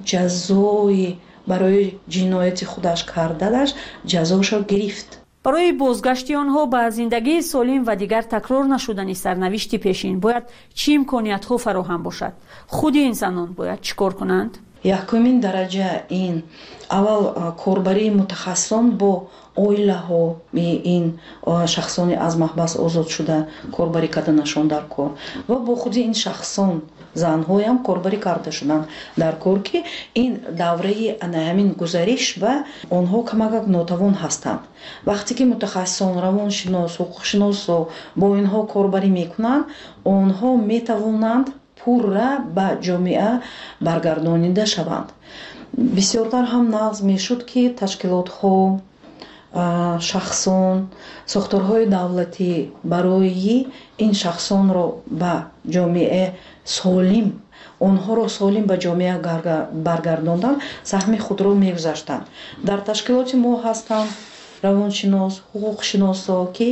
جزای برای جنایت خودش کردنش جزاشو گرفت. برای بازگشت آنها به زندگی سالم و دیگر تکرار نشدن سرنوشت پیشین باید چه امکانیت‌ها فراهم باشد؟ خود انسانان باید چیکار کنند؟ یکمین درجه این اول کاربری متخصصان با اویله ها این شخصانی از محبس آزاد شده کاربری کردنشان در کار و با خود این شخصان занҳои ҳам корбарӣ карда шуданд дар кор ки ин давраи ҳамин гузариш ва онҳо камакак нотавон ҳастанд. вақте ки мутахассисон равоншинос ҳуқуқшиносо бо инҳо корбарӣ мекунанд онҳо метавонанд пурра ба ҷомеа баргардонида шаванд. бисёртар ҳам нағз мешуд ки ташкилотҳо шахсон сохторҳои давлатӣ барои ин шахсонро ба ҷомеа солим онҳоро солим ба ҷомеа баргардондан саҳми худро мегузаштанд. дар ташкилоти мо ҳастанд равоншинос ҳуқуқшиносо ки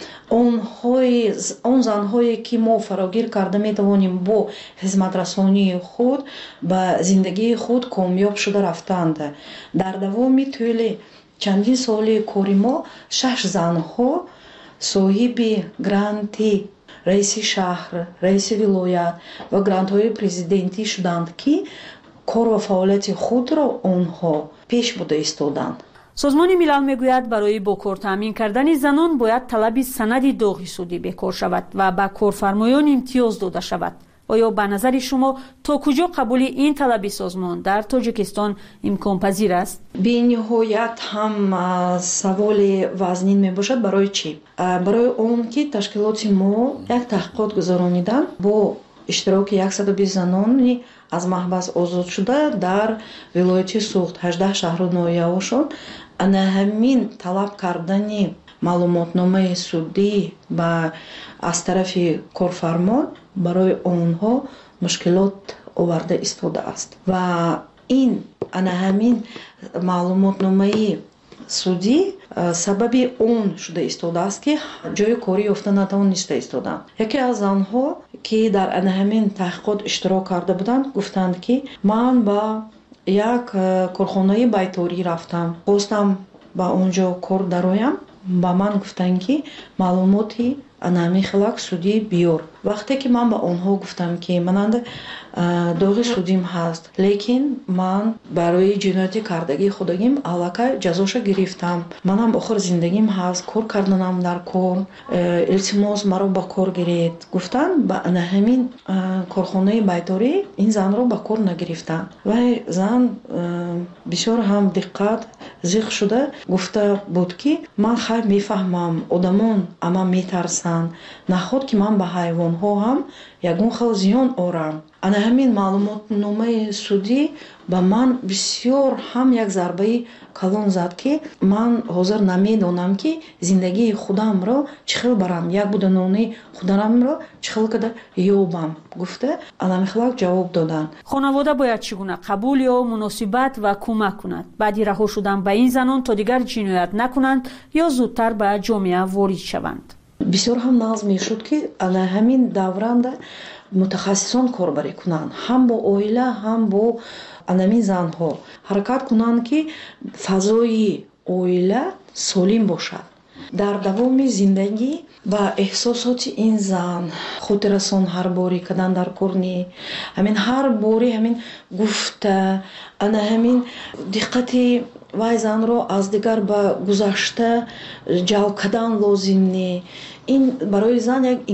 он занҳое ки мо фарогир карда метавонем бо хизматрасонии худ ба зиндагии худ комёб шуда рафтанд. дар давоми тӯли чандин соли кори мо 6 занҳо соҳиби гранти раиси шаҳр раиси вилоят ва грантҳои президентӣ шуданд ки кор ва фаъолияти худро онҳо пеш бурда истоданд. созмони милал мегӯяд барои бо кор таъмин кардани занон бояд талаби санади доғи судӣ бекор шавад ва ба корфармоён имтиёз дода шавад. оё ба назари шумо то куҷо қабули ин талаби созмон дар тоҷикистон имконпазир аст? бениҳоят ҳам саволи вазнин мебошад. барои чӣ? барои он ки ташкилоти мо як таҳқиқот гузарониданд бо иштироки 120 занони аз маҳбас озод шуда дар вилояти суғд 18 шаҳру ноҳияҳошон ана ҳамин талаб кардани маълумотномаи судӣ ба аз тарафи корфармон барои онҳо мушкилот оварда истодааст ва ин ана ҳамин маълумотномаи судӣ сабаби он шуда истодааст ки ҷои корӣ ёфта натавониста истоданд. яке аз занҳо ки дар ана ҳамин таҳқиқот иштирок карда буданд гуфтанд ки ман ба як корхонаи байторӣ рафтам, хостам ба онҷо кор дароям. ба ман гуфтанд ки маълумоти анами хилак судӣ биёр. вақте ки ман ба онҳо гуфтам ки мананда доғи судим ҳаст, лекин ман барои ҷинояти кардагии худагим аллакай ҷазоша гирифтам, манам охир зиндагим ҳаст, кор карданам дар кор, илтимос маро ба кор гиред. гуфтанд ба ана ҳамин корхонаи байторӣ ин занро ба кор нагирифтанд. вай зан бисёр ҳам диққат зиқ шуда гуфта буд ки ман хай мефаҳмам одамон ама метарсанд, наход ки ман ба ҳайвонҳо ҳам ягон хел зиён орам. ана ҳамин маълумотномаи судӣ ба ман бисёр ҳам як зарбаи калон зад ки ман ҳозир намедонам ки зиндагии худамро чӣ хел барам, як буданони хударамро чӣ хел када ёбам, гуфта анамихлак ҷавоб доданд. хонавода бояд чӣ гуна қабул ё муносибат ва кӯмак кунад баъди раҳо шудан ба ин занон то дигар ҷиноят накунанд ё зудтар ба ҷомеа ворид шаванд? бисёр ҳам нағз мешуд ки ана ҳамин давранда мутахассисон корбарӣ кунанд, ҳам бо оила ҳам бо анамин занҳо ҳаракат кунанд ки фазои оила солим бошад. дар давоми зиндагӣ ба эҳсосоти ин зан хотиррасон ҳар борӣ кадан дар кор не, ҳамин ҳар борӣ ҳамин гуфта ана ҳамин диққати вай занро аз дигар ба гузашта ҷалб кардан лозим не. ин барои зан як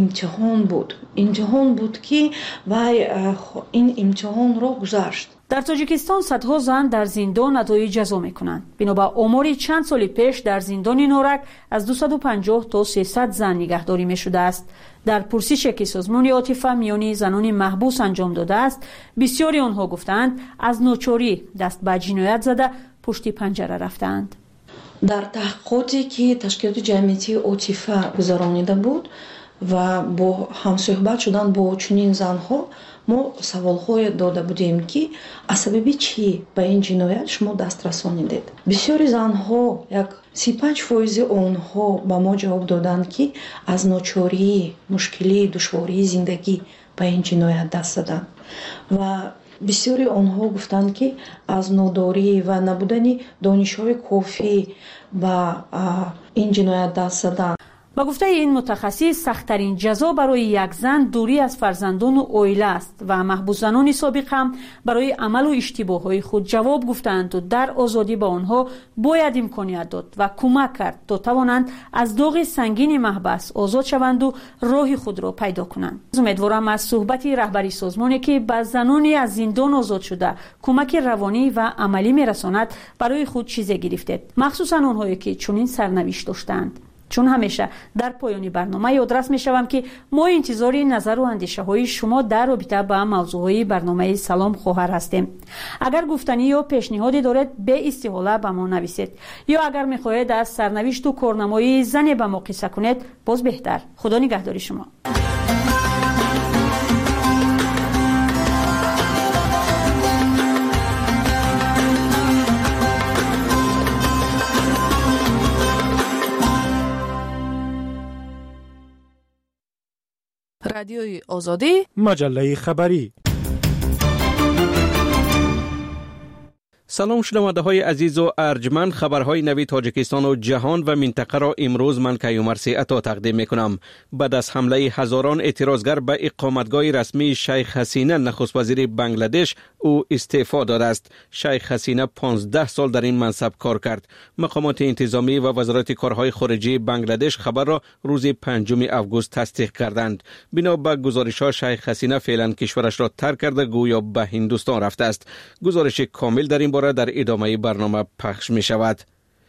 имтиҳон буд ки вай ин имтиҳонро гузашт. дар тоҷикистон садҳо зан дар зиндон адои ҷазо мекунанд. бино ба омори чанд соли пеш дар зиндони норак аз 250 то 300 зан нигаҳдорӣ мешудааст. дар пурсише ки созмони отифа миёни занони маҳбус анҷом додааст, бисёри онҳо гуфтанд аз ночорӣ даст ба ҷиноят зада пушти панҷара рафтаанд. дар таҳқиқоте ки ташкилоти ҷамъиятии отифа гузаронида буд ва бо ҳамсӯҳбат шудан бо чунин занҳо мо саволҳое дода будем ки аз сабаби чӣ ба ин ҷиноят шумо даст расонидед. бисёри занҳо як 35% онҳо ба мо ҷавоб доданд ки аз ночорӣ, мушкилӣ, душвории зиндагӣ ба ин ҷиноят даст заданд ва бисёри онҳо гуфтанд ки аз нодорӣ ва набудани донишҳои кофӣ ба ин ҷиноят даст заданд. با گفته این متخصص سخت‌ترین جزا برای یک زن دوری از فرزندان و عائله است و محبوس زنان سابق هم برای عمل و اشتباهات خود جواب گفتند و در آزادی با آنها باید امکانیت داد و کمک کرد تا توانند از داغ سنگین محبس آزاد شوند و راه خود را پیدا کنند. امیدوارم از صحبت رهبری سازمانی که به زنانی از زندان آزاد شده کمک روانی و عملی میرساند برای خود چیزی گرفتید، مخصوصا آنهایی که چنین سرنوشت داشتند. چون همیشه در پایان برنامه یادرس میشوم که ما انتظار نظر و اندیشه های شما در رابطه با موضوعهای برنامه سلام خواهر هستیم. اگر گفتنی یا پیشنهادی دارید به استحاله به ما نویسید، یا اگر میخواهید از سرنوشت و کارنمای زنی به ما قصه کنید باز بهتر. خدا نگهدار شما. رادیوی آزادی، مجله خبری. سلام شنونده های عزیز و ارجمند، خبرهای نوی تاجیکستان و جهان و منطقه را امروز من کیومرثی عطا تقدیم میکنم. بعد از حمله هزاران اعتراضگر به اقامتگاه رسمی شیخ حسینه نخست وزیر بنگلادش او استعفا داده است. شیخ حسینه 15 سال در این منصب کار کرد. مقامات انتظامی و وزارت کارهای خارجی بنگلادش خبر را روز 5 آگوست تصدیق کردند. بنا به گزارش‌ها شیخ حسینه فعلا کشورش را ترک کرده گویا به هندوستان رفته است. گزارش کامل در این باره در ادامه برنامه پخش می شود.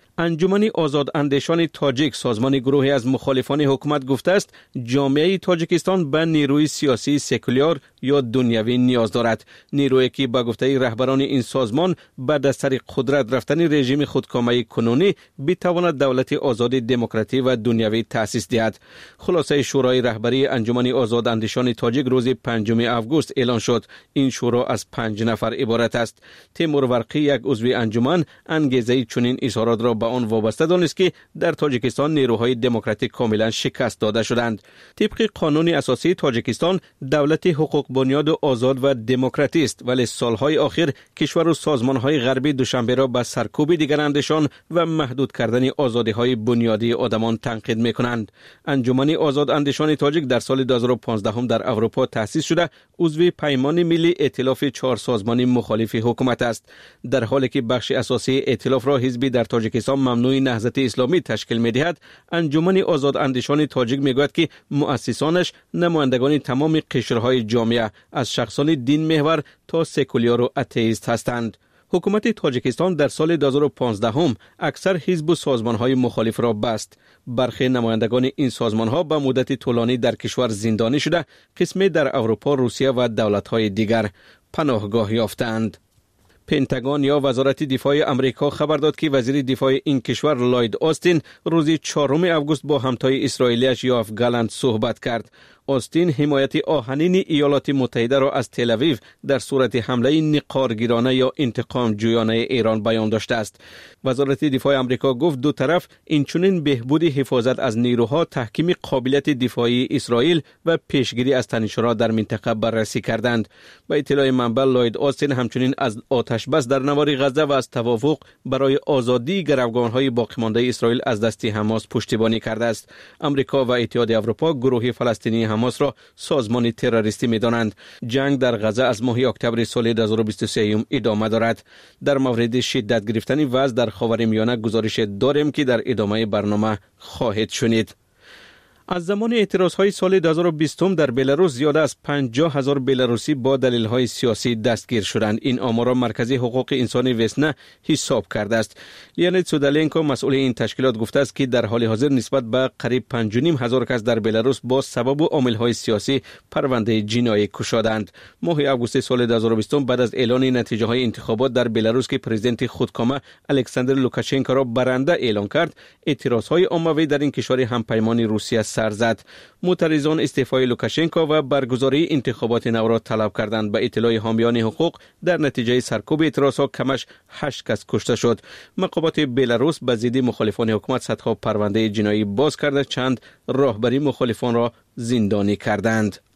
انجمن آزاد اندیشان تاجیک سازمان گروهی از مخالفان حکومت گفته است جامعه تاجیکستان به نیروی سیاسی سکولار یا دنیوی نیاز دارد. نیرویی که به گفته رهبران این سازمان بعد از طریق قدرت رفتن رژیم خودکامه کنونی بتواند دولت آزاد دموکراتی و دنیوی تأسیس دهد. خلاصه شورای رهبری انجمن آزاد اندیشان تاجیک روز 5 آگوست اعلان شد. این شورا از 5 نفر عبارت است. تیمور ورقی یک عضو انجمن انگیزه چنین اظهارات را به آن وابسته دانست که در تاجیکستان نیروهای دموکراتیک کاملا شکست داده شدند. طبق قانون اساسی تاجیکستان دولت حقوق بنیاد آزاد و دموکراتی است، ولی سالهای اخیر کشور و سازمانهای غربی دوشنبه را به سرکوب دیگر اندیشان و محدود کردن آزادی‌های بنیادی آدمان تنقید می‌کنند. انجمن آزاد اندیشان تاجیک در سال 2015 در اروپا تأسیس شده عضو پیمان ملی ائتلاف 4 سازمان مخالف حکومت است، در حالی که بخش اساسی ائتلاف را حزبی در تاجیکستان ممنوع نهضت اسلامی تشکیل می‌دهد. انجمن آزاد اندیشان تاجیک میگوید که مؤسسانش نمایندگان تمام قشرهای جامعه از شخصان دین محور تا سکولار و اتئیست هستند. حکومت تاجیکستان در سال 2015 اکثر حزب و سازمان‌های مخالف را بست. برخی نمایندگان این سازمان‌ها به مدت طولانی در کشور زندانی شده، قسمی در اروپا، روسیه و دولت‌های دیگر پناهگاه یافتند. پنتاگون یا وزارت دفاع امریکا خبر داد که وزیر دفاع این کشور لوید آستین روز 4 آگوست با همتای اسرائیلیش یوآف گالنت صحبت کرد. آستین حمایت آهنین ایالات متحده را از تل آویو در صورت حمله نقارگیرانه یا انتقام جویانه ایران بیان داشته است. وزارت دفاع امریکا گفت دو طرف اینچنین بهبود حفاظت از نیروها، تحکیم قابلیت دفاعی اسرائیل و پیشگیری از تنش‌ها در منطقه بررسی کردند. با اطلاع منبع لوید آستین همچنین از آتش بس در نوار غزه و از توافق برای آزادی گروگان‌های باقی مانده اسرائیل از دست حماس پشتیبانی کرده است. امریکا و اتحاد اروپا گروه فلسطینی حماس را سازمان تروریستی می‌دانند. جنگ در غزه از ماه اکتبر سال 2023 ادامه دارد. در مورد شدت گرفتن وضع در خاورمیانه گزارش داریم که در ادامه برنامه خواهید شنید. از زمان اعتراضهای سال 2020 در بلاروس زیاده از 50,000 بلاروسی با دلیل‌های سیاسی دستگیر شدند. این آمار را مرکز حقوق انسانی وسنا حساب کرده است. لیانید سودالنکو مسئول این تشکیلات گفته است که در حال حاضر نسبت به قریب 5,500 کس در بلاروس با سبب و عامل‌های سیاسی پرونده جنایی گشادند. ماه آگوست سال 2020 بعد از اعلان نتیجه‌های انتخابات در بلاروس که پرزیدنت خودکامه الکساندر لوکاشنکو را برنده اعلان کرد، اعتراضهای عمومی در این کشور همپیمان روسیه سر زد. معترضان استعفای لوکاشنکو و برگزاری انتخابات نو را طلب کردند. به اطلاع حامیان حقوق در نتیجه سرکوب اعتراضها کمش 8 کس کشته شد. مقامات بلاروس به ضد مخالفان حکومت صدها پرونده جنایی باز کرده، چند راهبری مخالفان را زندانی کردند.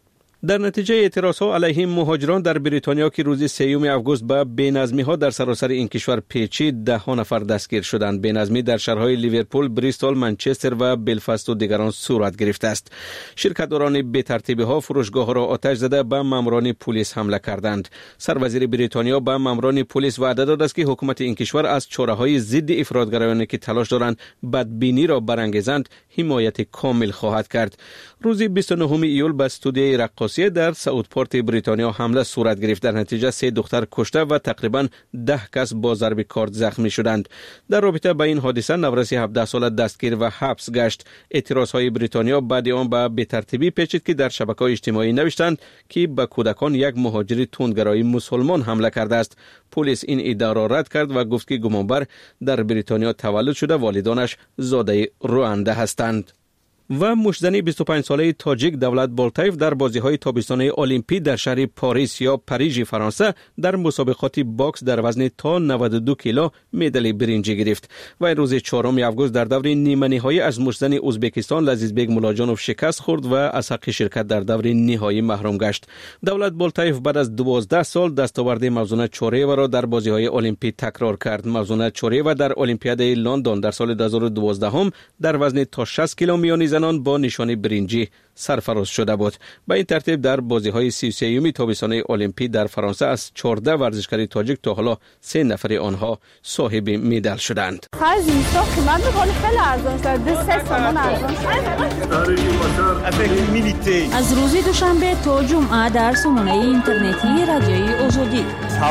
در نتیجه اعتراضها علیه مهاجران در بریتانیا که روز 3 آگوست به بی‌نظمی‌ها در سراسر این کشور پیچید، 10 نفر دستگیر شدند. بی‌نظمی در شهرهای لیورپول، بریستول، منچستر و بلفاست و دیگران صورت گرفته است. شرکت‌داران بی‌ترتیبی‌ها فروشگاه‌ها را آتش زده به ماموران پلیس حمله کردند. سروزیر بریتانیا به ماموران پلیس وعده داد است که حکومت این کشور از چاره‌های ضد افراطگرایانی که تلاش دارند بدبینی را برانگیزند حمایت کامل خواهد کرد. روز 29 ایول به استودیوی رقاصی در ساوثپورت بریتانیا حمله صورت گرفت. در نتیجه 3 دختر کشته و تقریباً 10 کس با ضرب کارد زخمی شدند. در رابطه با این حادثه نورسی 17 ساله دستگیر و حبس گشت. اعتراضهای بریتانیا بعد آن به بی‌ترتیبی پیچید که در شبکه‌های اجتماعی نوشتند که به کودکان یک مهاجر تندگرای مسلمان حمله کرده است. پلیس این ادعا را رد کرد و گفت که گمانبر در بریتانیا تولد شده، والدانش زاده روانده هستند. و مشتزنی 25 ساله تاجیک دولت بالتایف در بازی‌های تابستانه المپی در شهر پاریس یا پاریژ فرانسه در مسابقات باکس در وزن تا 92 کیلو مدال برنجی گرفت و روز 4 آگوست در دور نیمه نهایی از مشتزن ازبکستان لذیذبگ مولاجانوف شکست خورد و از حق شرکت در دور نهایی محروم گشت. دولت بالتایف بعد از 12 سال دستاورد موزون چوره را در بازی‌های المپی تکرار کرد. موزون چوره و در المپیاد لندن در سال 2012 هم در وزن تا 60 کیلو میانی زنان با نشان برنجی سرفراز شده بود. به این ترتیب در بازی‌های 33 تابستانه المپی در فرانسه از 14 ورزشکار تاجیک تا حالا 3 نفر آنها صاحب مدال شدند. از روز دوشنبه تا جمعه در سامانه اینترنتی رادیوی آزادی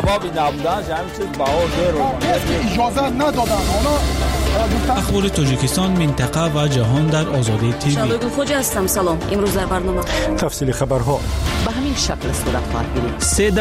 اجازه ندادن اخبار تاجیکستان، منطقه و جهان در آزادی تیوی. شادو خوجا هستم. سلام. امروز در برنامه تفصیل خبرها به همین شکل صورت خواهد گرفت.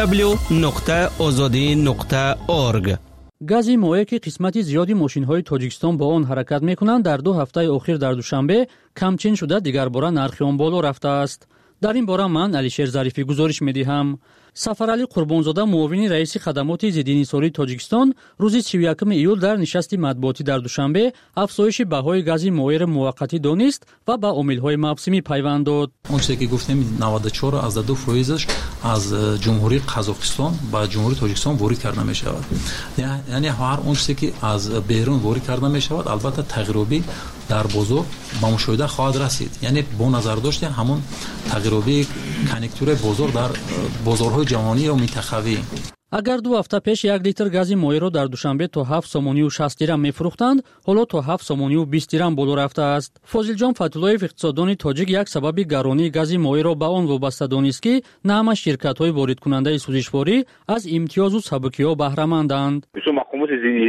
www.azadi.org. گازی مایع که قسمت زیادی ماشین‌های تاجیکستان با آن حرکت می‌کنند در 2 هفته اخیر در دوشنبه کمچین شده، دیگر بار نرخ آن بالا رفته است. در این باره من علیشیر ظریفی گزارش می‌دهم. سفرعلی قربانزاده معاون رئیس خدمات ضدانحصاری تاجیکستان روز 31 ایول در نشست مطبوعاتی در دوشنبه افزایش بهای گاز مایع موقتی دانست و به عامل‌های موسمی پیوند داد. اون چیزی که گفتیم 94 از 2% از جمهوری قزاقستان به جمهوری تاجیکستان وارد کرده می شود. یعنی هر اون چیزی که از بیرون وارد کرده می شود البته تغییراتی در بازار با مشاهده خواهد رسید. یعنی با نظر داشته همون تغییراتی کنیکتور بازار در بازارهای جهانی و منطقوی. اگر 2 هفته پیش 1 لیتر گاز مایع را در دوشنبه تا 7 سومانی و 60 درم می‌فروختند، حالا تا 7 سومانی و 20 درم بالا رفته است. فاضل جان فتولایف اقتصاددان تاجیک یک سبب گرانی گاز مایع را به آن وابسته دانست که نه همه شرکت‌های وارد کننده سوزشواری از امتیاز و سبکی‌ها بهره مندند. بسیار مقامات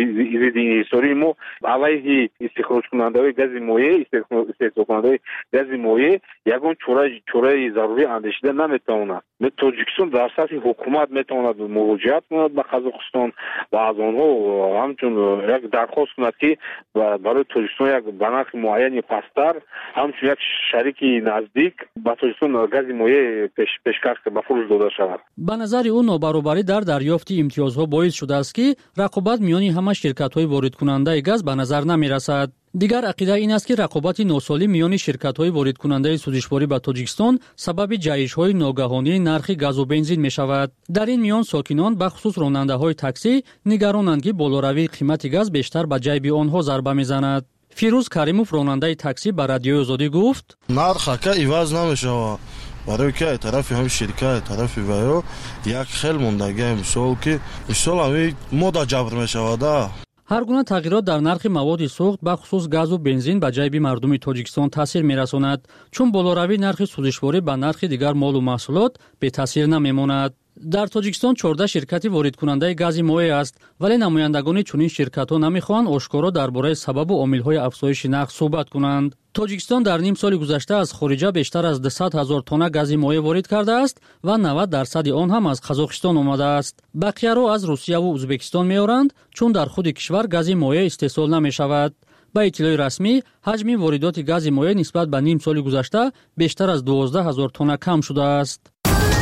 ضدانحصاری ما علیه استخراج کننده گاز مایع، استخراج کننده گاز مایع یگان چوره ضروری اندیشیده نمی‌تواند. تاجیکستان در سطح حکومت می‌تواند مراجعه کند به قزاقستان و از آنها همچون یک درخواست کند که برای تاجیکستان یک بنرخ معینی پستر همچون یک شریک نزدیک به تاجیکستان گاز مایع پیشکش به فروش داده شود. به نظر او نابرابری در دریافت امتیازها باعث شده است که رقابت میان همه شرکت‌های وارد کننده گاز به نظر نمی‌رسد. دیگر عقیده این است که رقابت ناسالم میان شرکت‌های وارد کننده سوزشواری به تاجیکستان سبب جهش‌های ناگهانی نرخ گاز و بنزین می‌شود. در این میان ساکنان به خصوص راننده‌های تاکسی نگرانند که بالاروی قیمت گاز بیشتر به جیب آنها ضربه می‌زند. فیروز کریموف راننده تاکسی به رادیوی آزادی گفت: نرخ که عوض نمی‌شود. برای که طرف هم شرکت طرف ویو یک خیل موندگی مثال که مثال همین ماده جبر می‌شود. هر گونه تغییرات در نرخ مواد سوخت به خصوص گاز و بنزین به جیب مردم تاجیکستان تاثیر می‌رساند، چون بالاروی نرخ سوزشواری به نرخ دیگر مال و محصولات به تاثیر نمی‌ماند. در تاجیکستان 14 شرکتی وارد کننده گاز مایع است، ولی نمایندگان چنین شرکت‌ها نمی‌خواهند آشکارا درباره سبب و عامل‌های افزایش نرخ صحبت کنند. تاجیکستان در نیم سال گذشته از خارج بیشتر از 200,000 تن گاز مایع وارد کرده است و 90% آن هم از قزاقستان آمده است. بقیه را از روسیه و ازبکستان می‌آورند، چون در خود کشور گاز مایع استحصال نمی‌شود. با اطلاع رسمی حجم واردات گاز مایع نسبت به نیم سال گذشته بیشتر از 12,000 تن کم شده است.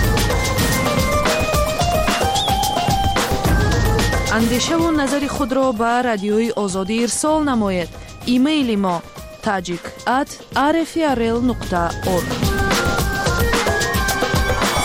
اندیشه و نظر خود را به رادیوی آزادی ارسال نمایید. ایمیل ما tajik@rfrl.org.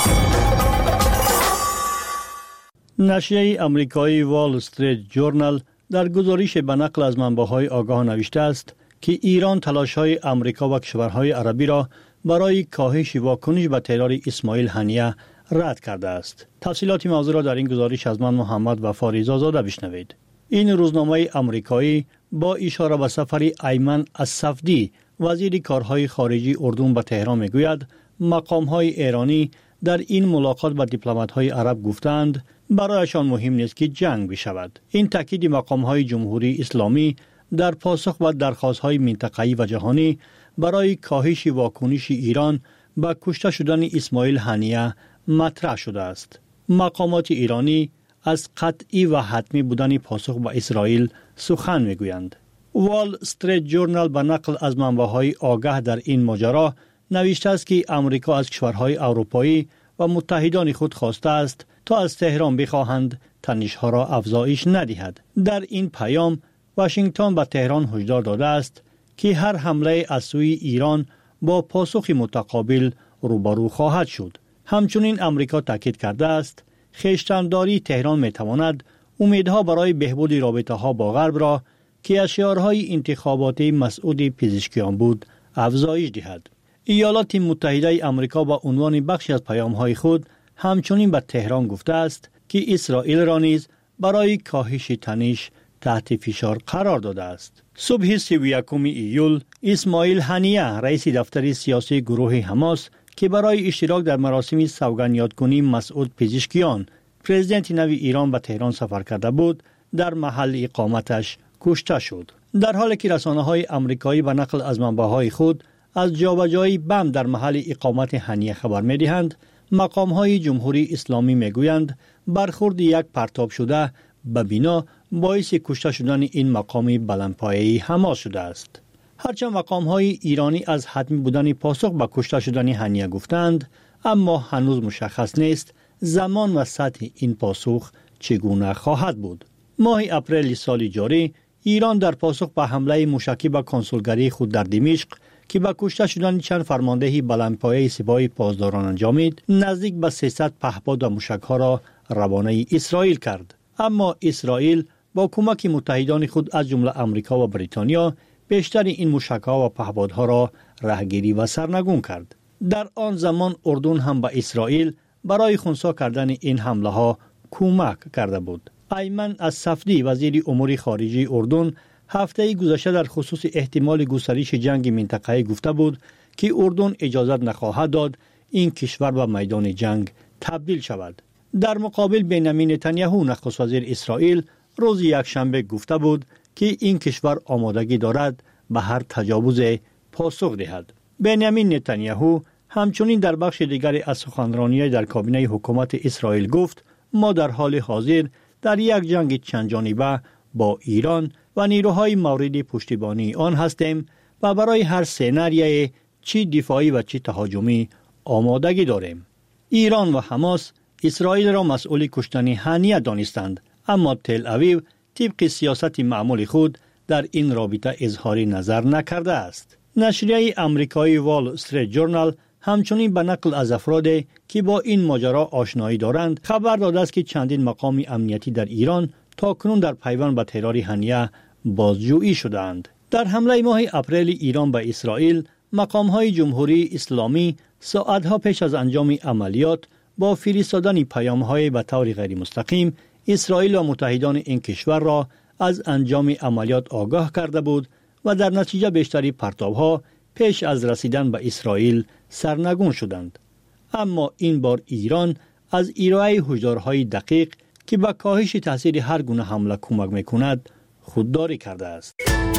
نشریه آمریکایی وال استریت جورنال در گزارش به نقل از منبع‌های آگاه نوشته است که ایران تلاش‌های آمریکا و کشورهای عربی را برای کاهش واکنش به ترور اسماعیل هنیه رد کرده است. تفصیلات موضوع را در این گزارش از من محمد وفا رضازاده بشنوید. این روزنامه آمریکایی با اشاره به سفر ایمن الصفدی وزیر کارهای خارجی اردن به تهران میگوید مقام‌های ایرانی در این ملاقات با دیپلمات‌های عرب گفتند برایشان مهم نیست که جنگ بشود. این تاکید مقام‌های جمهوری اسلامی در پاسخ به درخواست‌های منطقه‌ای و جهانی برای کاهش واکنش ایران به کشته شدن اسماعیل هنیه مطرح شده است. مقامات ایرانی از قطعی و حتمی بودن پاسخ به اسرائیل سخن میگویند. وال استریت جورنال به نقل از منبع‌های آگاه در این ماجرا نوشته است که آمریکا از کشورهای اروپایی و متحدان خود خواسته است تا از تهران بخواهند تنش‌ها را افزایش ندهد. در این پیام واشنگتن به تهران هشدار داده است که هر حمله از سوی ایران با پاسخ متقابل روبرو خواهد شد. همچنین آمریکا تاکید کرده است خویشتنداری تهران میتواند امیدها برای بهبود رابطه‌ها با غرب را که از شعارهای انتخاباتی مسعود پزشکیان بود افزایش دهد. ایالات متحده آمریکا با عنوان بخشی از پیام‌های خود همچنین به تهران گفته است که اسرائیل را نیز برای کاهش تنش تحت فشار قرار داده است. صبح 31 ایول اسماعیل هنیه رئیس دفتر سیاسی گروه حماس که برای اشتراک در مراسم سوگند یادکنی مسعود پزشکیان پرزیدنت نو ایران به تهران سفر کرده بود در محل اقامتش کشته شد. در حالی که رسانه‌های آمریکایی به نقل از منبع‌های خود از جابجایی بم در محل اقامت هنیه خبر می‌دهند، مقام‌های جمهوری اسلامی می‌گویند برخورد یک پرتاب شده به بنا باعث کشته شدن این مقام بلندپایه‌ای حماس شده است. هرچند مقام‌های ایرانی از حتمی بودن پاسخ به کشته شدن هنیه گفتند، اما هنوز مشخص نیست زمان و سطح این پاسخ چگونه خواهد بود. ماه اپریل سال جاری ایران در پاسخ به حمله موشکی به کنسولگری خود در دمشق که با کشته شدن چند فرمانده بلندپایه سپاه پاسداران انجامید، نزدیک به 300 پهپاد و موشک‌ها را روانه اسرائیل کرد. اما اسرائیل با کمک متحدان خود از جمله آمریکا و بریتانیا بیشتر این موشک‌ها و پهپادها را رهگیری و سرنگون کرد. در آن زمان اردن هم به اسرائیل برای خنثی کردن این حمله‌ها کمک کرده بود. ایمن الصفدی وزیر امور خارجه اردن هفته گذشته در خصوص احتمال گسترش جنگ منطقه‌ای گفته بود که اردن اجازه نخواهد داد این کشور به میدان جنگ تبدیل شود. در مقابل بنیامین نتانیاهو نخست وزیر اسرائیل روز یکشنبه گفته بود که این کشور آمادگی دارد به هر تجاوز پاسخ دهد. بنیامین نتانیاهو همچنین در بخش دیگری از سخنرانی در کابینه حکومت اسرائیل گفت ما در حال حاضر در یک جنگ چند جانبه با ایران و نیروهای مورد پشتیبانی آن هستیم و برای هر سناریوی چی دفاعی و چی تهاجمی آمادگی داریم. ایران و حماس اسرائیل را مسئول کشتن هنیه دانستند، اما تل اویو طبق سیاست معمول خود در این رابطه اظهار نظر نکرده است. نشریه آمریکایی وال استریت جورنال همچنین به نقل از افرادی که با این ماجرا آشنایی دارند خبر داده است که چندین مقام امنیتی در ایران تاکنون در پیوند به ترور هنیه بازجویی شدند. در حمله ماه اپریل ایران به اسرائیل، مقام‌های جمهوری اسلامی ساعتها پیش از انجام عملیات با فرستادن پیام‌های به طور غیر مستقیم اسرائیل و متحدان این کشور را از انجام عملیات آگاه کرده بود و در نتیجه بیشتری پرتاب‌ها پیش از رسیدن به اسرائیل سرنگون شدند. اما این بار ایران از ارائه هشدارهای دقیق که به کاهش تاثیر هر گونه حمله کمک می‌کند خودداری کرده است.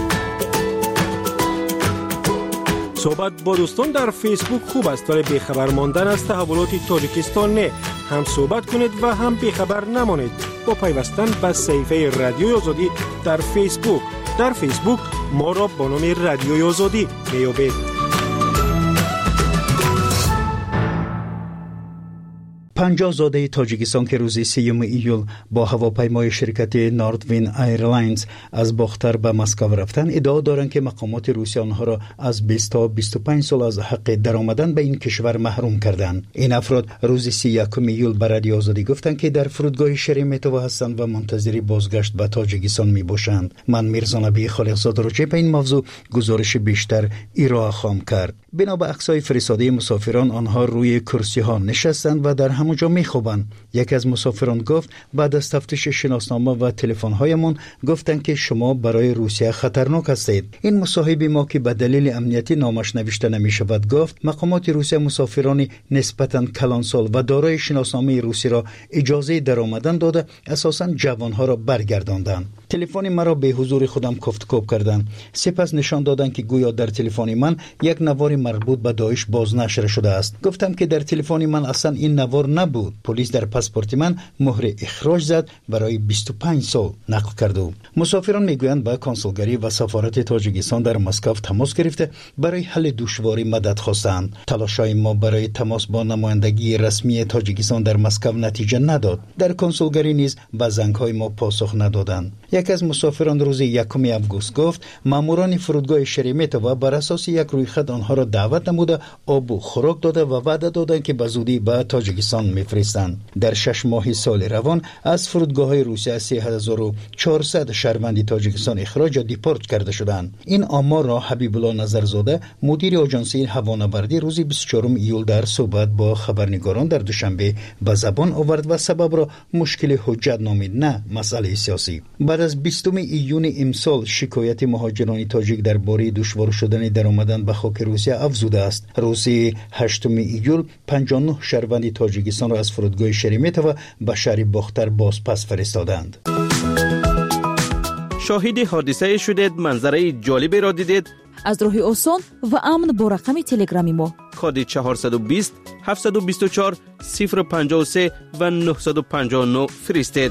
صحبت با دوستان در فیسبوک خوب است، ولی بیخبر ماندن از تحولات تاجیکستان نه. هم صحبت کنید و هم بیخبر نمانید با پیوستن به صفحه رادیوی آزادی در فیسبوک. در فیسبوک ما را با نام رادیوی آزادی میابید. 50 زاده تاجیکستان که روز 3 ایول با هواپیمای شرکت نوردوین ایرلاینز از باختر به مسکو رفتن ادعا دارند که مقامات روسیه آنها را از 20 تا 25 سال از حق درآمدن به این کشور محروم کردند. این افراد روز 31 ایول به رادیو آزادی گفتند که در فرودگاه شریمتوو هستند و منتظر بازگشت به تاجیکستان میباشند. من میرزا نبی خالقزاده راجع به این موضوع گزارش بیشتر ارائه خواهم کرد. بنا به عکس‌های فرستاده مسافران آنها روی کرسی‌ها نشستند و در همونجا میخوابند. یکی از مسافران گفت بعد از تفتیش شناسنامه و تلفن‌هایمان گفتند که شما برای روسیه خطرناک هستید. این مصاحب ما که به دلیل امنیتی نامش نوشته نمی‌شود گفت مقامات روسیه مسافران نسبتاً کلانسال و دارای شناسنامه روسی را اجازه درآمدن داده اساساً جوانها را برگرداندند. تلفن مرا به حضور خودم کفتکوب کردند. سپس نشان دادند که گویا در تلفن من یک نوار مربوط به داعش بازنشر شده است. گفتم که در تلفن من اصلا این نوار نبود. پلیس در پاسپورت من مهر اخراج زد برای 25 سال نقل کرد. مسافران میگویند با کنسولگری و سفارت تاجیکستان در مسکو تماس گرفته برای حل دشواری مدد خواستند. تلاش‌های ما برای تماس با نمایندگی رسمی تاجیکستان در مسکو نتیجه نداد. در کنسولگری نیز به زنگ‌های ما پاسخ ندادند. یک از مسافران روز 1 آگوست گفت ماموران فرودگاه شریمتوو بر اساس یک رویخط آنها را دعوت نموده آب و خوراک داده و وعده دادند که به زودی به تاجیکستان میفرستند. در 6 ماه سال روان از فرودگاه‌های روسیه 3400 شهروند تاجیکستان اخراج یا دیپورت کرده شدند. این آمار را حبیب الله نظرزاده مدیر آژانسی هوانوردی روز 24 ایول در صحبت با خبرنگاران در دوشنبه به زبان آورد و سبب را مشکل حجت نامید نه مسئله سیاسی. بعد از 20 ایون امسال شکایت مهاجران تاجیک درباره دشوار شدن درآمدن به خاک روسیه افزوده است. روز 8 ایول 59 شهروند تاجیکستان را از فرودگاه شریمتوو به شهر باختر بازپس فرستادند. شاهد حادثه شدید، منظره جالبی را دیدید؟ از راه آسان و امن با رقم تلگرامی ما کد 420 724 053 و 959 فرستید.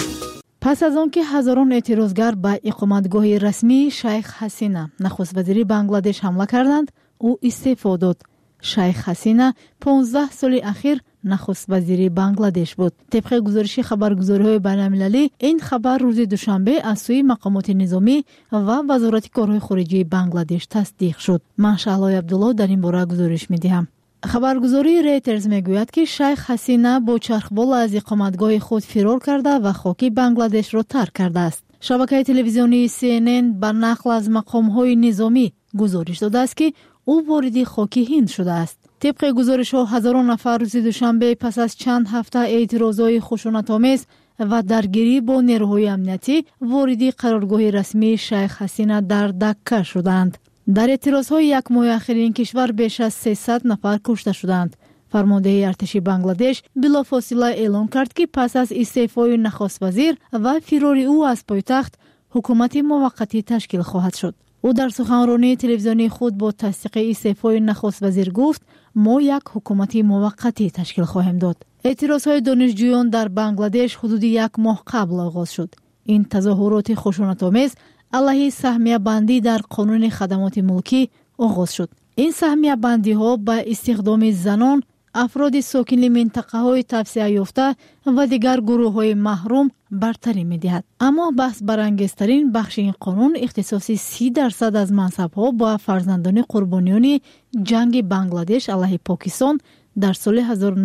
پس از آنکه هزاران اعتراضگر به اقامتگاه رسمی شیخ حسینه نخست وزیر بنگلادش حمله کردند، او استعفا داد. شیخ حسینه 15 سال اخیر نخست وزیر بنگلادش بود. طبق گزارش خبرگزاری‌های بین‌المللی این خبر روز دوشنبه از سوی مقامات نظامی و وزارت کارهای خارجه بنگلادش تصدیق شد. من شهلای عبدالله در این باره گزارش می‌دهم. خبرگزاری ریترز میگوید که شیخ حسینه با چرخبال از اقامتگاه خود فرار کرده و خاک بنگلادش را ترک کرده است. شبکه تلویزیونی CNN بر نقل از مقام‌های نظامی گزارش داده است که او وارد خاک هند شده است. طبق گزارش‌ها هزاران نفر روز دوشنبه پس از چند هفته اعتراضات خشونت‌آمیز و درگیری با نیروهای امنیتی وارد قرارگاه رسمی شیخ حسینه در دکه شدند. در اعتراضهای 1 ماه اخیر این کشور بیش از 300 نفر کشته شدند. فرمانده ارتش بنگلادش بلافاصله اعلام کرد که پس از استعفای نخست وزیر و فرار او از پایتخت حکومت موقتی تشکیل خواهد شد. او در سخنرانی تلویزیونی خود با تصدیق استعفای نخست وزیر گفت ما یک حکومت موقتی تشکیل خواهیم داد. اعتراضهای دانشجویان در بنگلادش حدود 1 ماه قبل آغاز شد. این تظاهرات خشونت‌آمیز علیه سهمیه بندی در قانون خدمات ملکی آغاز شد. این سهمیه بندی ها به استخدام زنان، افراد ساکن منطقه های توسعه یافته و دیگر گروه های محروم برتری می دهد. اما بحث برانگیزترین بخش این قانون اختصاص 30% از منصب ها با فرزندان قربانیان جنگ بنگلادش علیه پاکستان در سال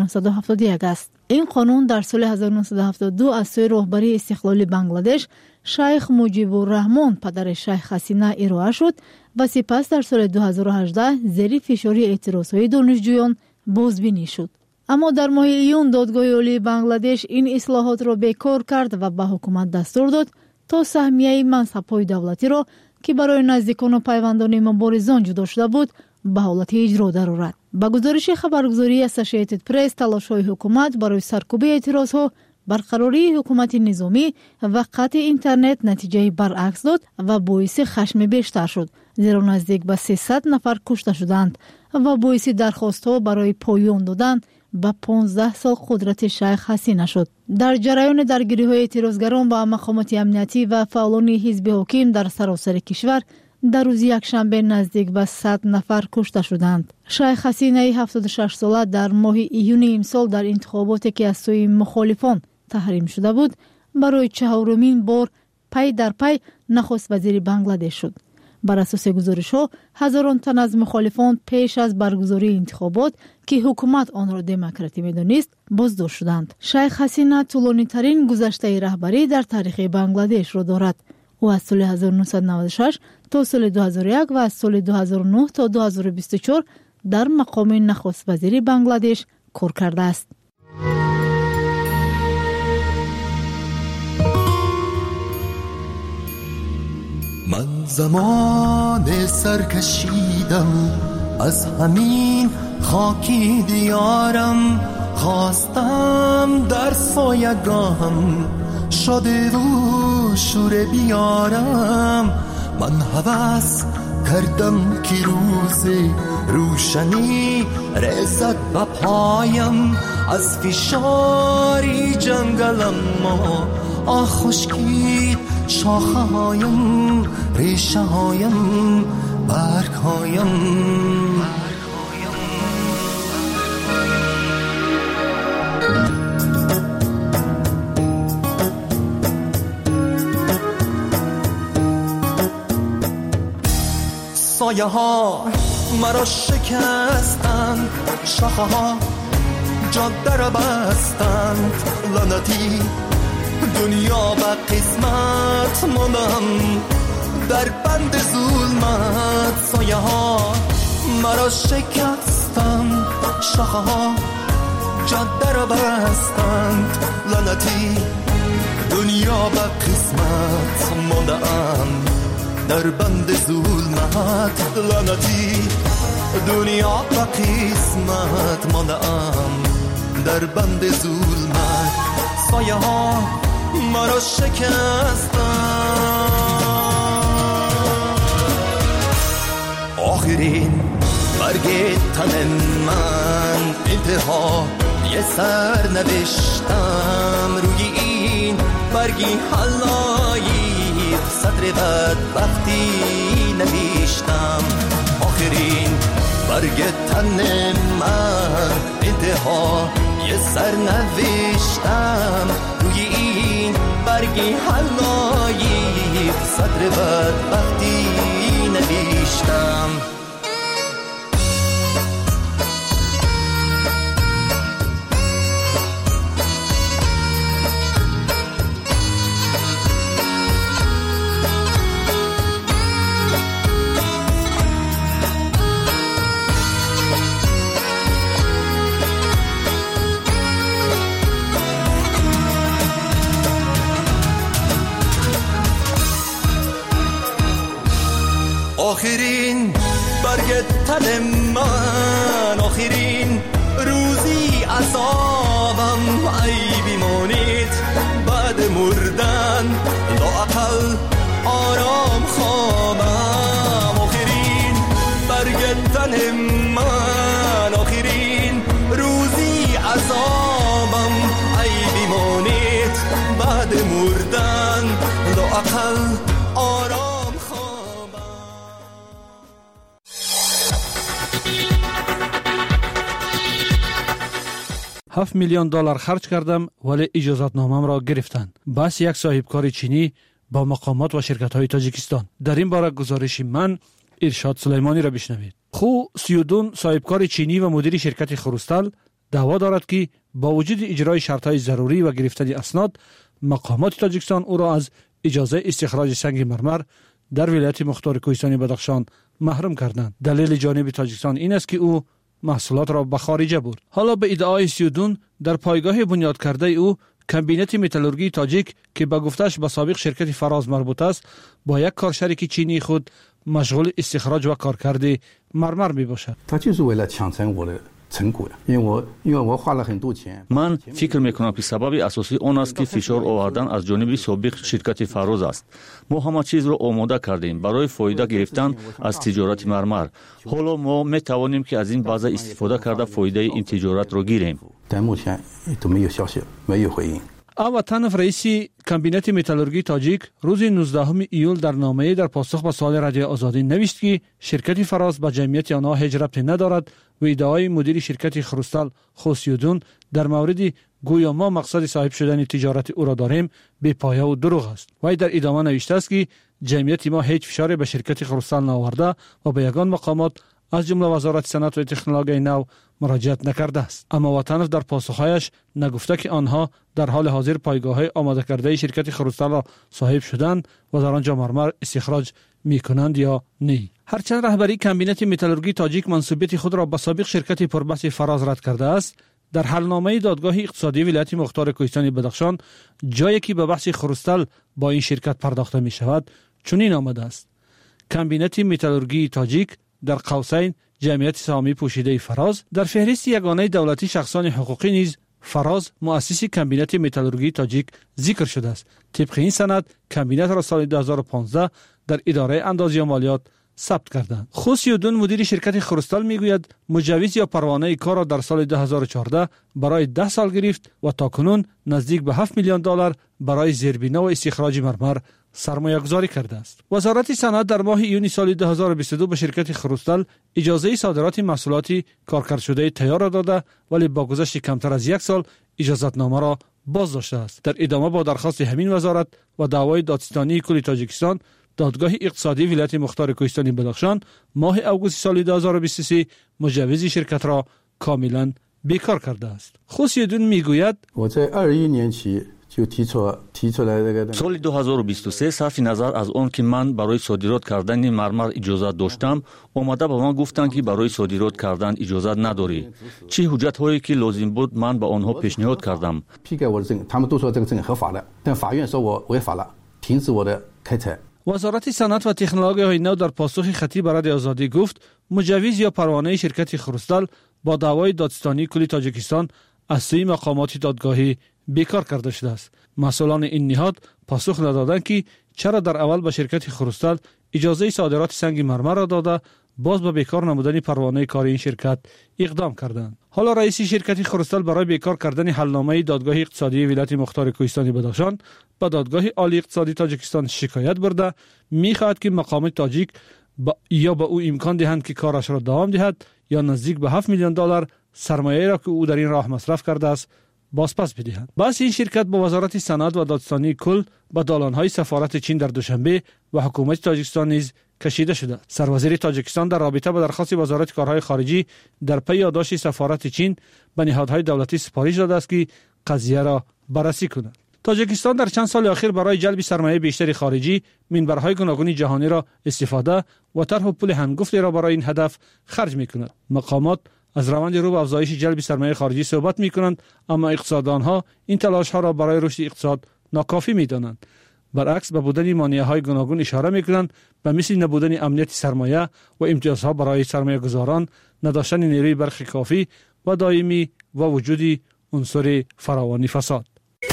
1971 است. این قانون در سال 1972 از سوی رهبری استقلال بنگلادش شیخ مجیب الرحمن پدر شیخ حسینه ارائه شد و سپس در سال 2018 زیر فشار اعتراضهای دانشجویان بازبینی شد. اما در ماه ایون دادگاه عالی بنگلادش این اصلاحات را بیکار کرد و به حکومت دستور داد تا سهمیه منصب‌های دولتی را که برای نزدیکان و پیوندان مبارزان جدا شده بود به حالت اجرا درآورد. با گزارش خبرگزاری اسوسییتد پرس تلاش‌های حکومت برای سرکوب اعتراضها، برقراری حکومت نظامی و قطع اینترنت نتیجه برعکس داد و باعث خشم بیشتر شد، زیرا نزدیک به 300 نفر کشته شدند و باعث درخواست‌ها برای پایان دادن به 15 سال قدرت شیخ حسینه شد. در جریان درگیری‌های اعتراضگران با مقامات امنیتی و فعالان حزب حاکم در سراسر کشور در روز یکشنبه نزدیک به 100 نفر کشته شدند. شیخ حسینه 76 ساله در ماه ایون این سال در انتخاباتی که از سوی مخالفان تحریم شده بود برای چهارمین بار پی در پی نخست وزیر بنگلادش شد. بر اساس گزارش‌ها هزاران تن از مخالفان پیش از برگزاری انتخابات که حکومت آن را دموکراتی می‌دانست بازداشت شدند. شیخ حسینه طولانی‌ترین گذشته رهبری در تاریخ بنگلادش را دارد. او از سال 1996 تا سال 2001 و از سال 2009 تا 2024 در مقام نخست وزیر بنگلادش کار کرده است. من زمان سرکشیدم از همین خاکی دیارم، خواستم در سایگاهم شده و شور بیارم. من هوس کردم که روز روشنی رسد به پایم، از فشاری جنگلم ما خشکید شاخه هایم، ریشه هایم، برگ هایم. سایه ها مرا شکستند، شاخه ها جاده را بستند، لعنتی دنیا به قسمت ماندم در بند ظلمت. سایه ها مرا شکستند، شاخه ها جاده را بستند، لعنتی دنیا به قسمت ماندم در بند ظلمت. لعنتی دنیا به قسمت ماندم در بند ظلمت. سایه ها مرا شکستند. آخرین برگ تن من انتها یه سر نوشتم، روی این برگی حلایی سطر بدبختی نوشتم. آخرین برگ تن من انتها یه سر نوشتم، روی این برگی حلایی سطر بدبختی نوشتم. آخرین برگ تن من، آخرین روزی عذابم، ای بیمانید بعد مردن لااقل آرام خوابم. آخرین برگ تن من، آخرین روزی عذابم، ای بیمانید بعد مردن لااقل آرام. 7 میلیون دلار خرج کردم ولی اجازتنامه‌ام را گرفتند. بس یک صاحبکار چینی با مقامات و شرکت‌های تاجیکستان. در این باره گزارش من ارشاد سلیمانی را بشنوید. خو سیودون صاحبکار چینی و مدیر شرکت خروستال دعوا دارد که با وجود اجرای شرط‌های ضروری و گرفتن اسناد، مقامات تاجیکستان او را از اجازه استخراج سنگ مرمر در ولایت مختار کوهستانی بدخشان محروم کردند. دلیل جانب تاجیکستان این است که او محصولات را به خارجه برد. حالا به ادعای سیودون در پایگاه بنیاد کرده او کمبینت متالورژی تاجیک که به گفتش به سابق شرکت فراز مربوط است با یک کارشریک چینی خود مشغول استخراج و کارکرد مرمر می باشد. من فکر میکنم که سبب اساسی آن است که فشار آوردن از جانب سابق شرکت فراز است. ما همه چیز را آماده کردیم برای فایده گرفتن از تجارت مرمر. حالا ما می توانیم که از این بازه استفاده کرده فایده این تجارت را گیریم. آواتانف رئیس کابینت متالورژی تاجیک روز 19 ایول در نامه‌ای در پاسخ به سوال رادیو آزادی نوشت که شرکت فراز به جمعیت آنها هیچ ربطی ندارد و ادعای مدیر شرکت خروستال خوسیودون در مورد گویا ما مقصد صاحب شدن تجارت او را داریم بی پایه و دروغ است. وی در ادامه نوشته است که جمعیت ما هیچ فشاری به شرکت خروستال نآورده و به یگان مقامات از جمله وزارت صنعت و تکنولوژی نو مراجعت نکرده است. اما وطنف در پاسخهایش نگفته که آنها در حال حاضر پایگاه‌های آماده کرده شرکت خروستال را صاحب شدند و در آنجا مرمر استخراج میکنند یا نه. هرچند رهبری کابینت متالورژی تاجیک منصوبیت خود را به سابق شرکت پربحث فراز رد کرده است، در حلنامه دادگاه اقتصادی ولایت مختار کوهستان بدخشان جایی که به بحث خروستال با این شرکت پرداخته می شود چنین آمده است: کابینت متالورژی تاجیک در قوسین جمعیت سهامی پوشیده فراز در فهرست یگانه دولتی شخصان حقوقی نیز فراز مؤسس کابینت متالورژی تاجیک ذکر شده است. طبق این سند کابینت را سال 2015 در اداره اندازی و مالیات ثبت کردند. خوسیودون مدیر شرکت خروستال میگوید مجوز یا پروانه کار را در سال 2014 برای 10 سال گرفت و تاکنون نزدیک به 7 میلیون دلار برای زیربنا و استخراج مرمر سرمایه گذاری کرده است. وزارت صنعت در ماه ایونی سال 2022 به شرکت خروستال اجازه صادرات محصولات کارکرد شده تیار را داده، ولی با گذشت کمتر از 1 سال اجازتنامه را باز داشته است. در ادامه با درخواست همین وزارت و دعوای دادستانی کل تاجیکستان، دادگاه اقتصادی ولایت مختار کوهستان بدخشان ماه اوگوست سال 2023 مجوز شرکت را کاملا بیکار کرده است. خوسیودون میگوید سال 2023 صرف نظر از آن که من برای صادرات کردن مرمر اجازت داشتم، اومده به من گفتند که برای صادرات کردن اجازت نداری. چه حجت هایی که لازم بود من به آنها پیشنهاد کردم. وزارت صنعت و تکنولوژی نو در پاسخ خطی به رادیو آزادی گفت مجوز یا پروانه شرکت خروستال با دعوای دادستانی کل تاجیکستان از سوی مقامات دادگاهی بیکار کرده شده است. مسئولان این نهاد پاسخ ندادند که چرا در اول به شرکت خروستال اجازه صادرات سنگ مرمر را داده باز به بیکار نمودن پروانه کار این شرکت اقدام کردند. حالا رئیس شرکت خروستال برای بیکار کردن حلنامه دادگاه اقتصادی ولایت مختار کوهستان بدخشان به دادگاه عالی اقتصادی تاجیکستان شکایت برده می‌خواهد که مقامات تاجیک یا به او امکان دهند که کارش را دوام دهد یا نزدیک به 7 میلیون دلار سرمایه را که او در این راه مصرف کرده است بازپس بدهند. بس این شرکت با وزارت صنعت و دادستانی کل به دالان‌های سفارت چین در دوشنبه و حکومت تاجیکستان نیز کشیده شده. سروزیر تاجیکستان در رابطه با درخواست وزارت کارهای خارجی در پی یادداشت سفارت چین به نهادهای دولتی سپارش داده است که قضیه را بررسی کنند. تاجیکستان در چند سال اخیر برای جلب سرمایه بیشتر خارجی منبرهای گوناگون جهانی را استفاده و طرح پول هنگفتی را برای این هدف خرج می‌کند. مقامات از روند رو به افزایش جلب سرمایه خارجی صحبت می‌کنند، اما اقتصاددانها این تلاش‌ها را برای رشد اقتصاد ناکافی می‌دانند. برعکس به بودن مانع‌های گوناگون اشاره می‌کنند، به مثل نبودن امنیت سرمایه و امتیازها برای سرمایه‌گذاران، نداشتن نیروی برق کافی و دائمی و وجود عنصر فراوانی فساد.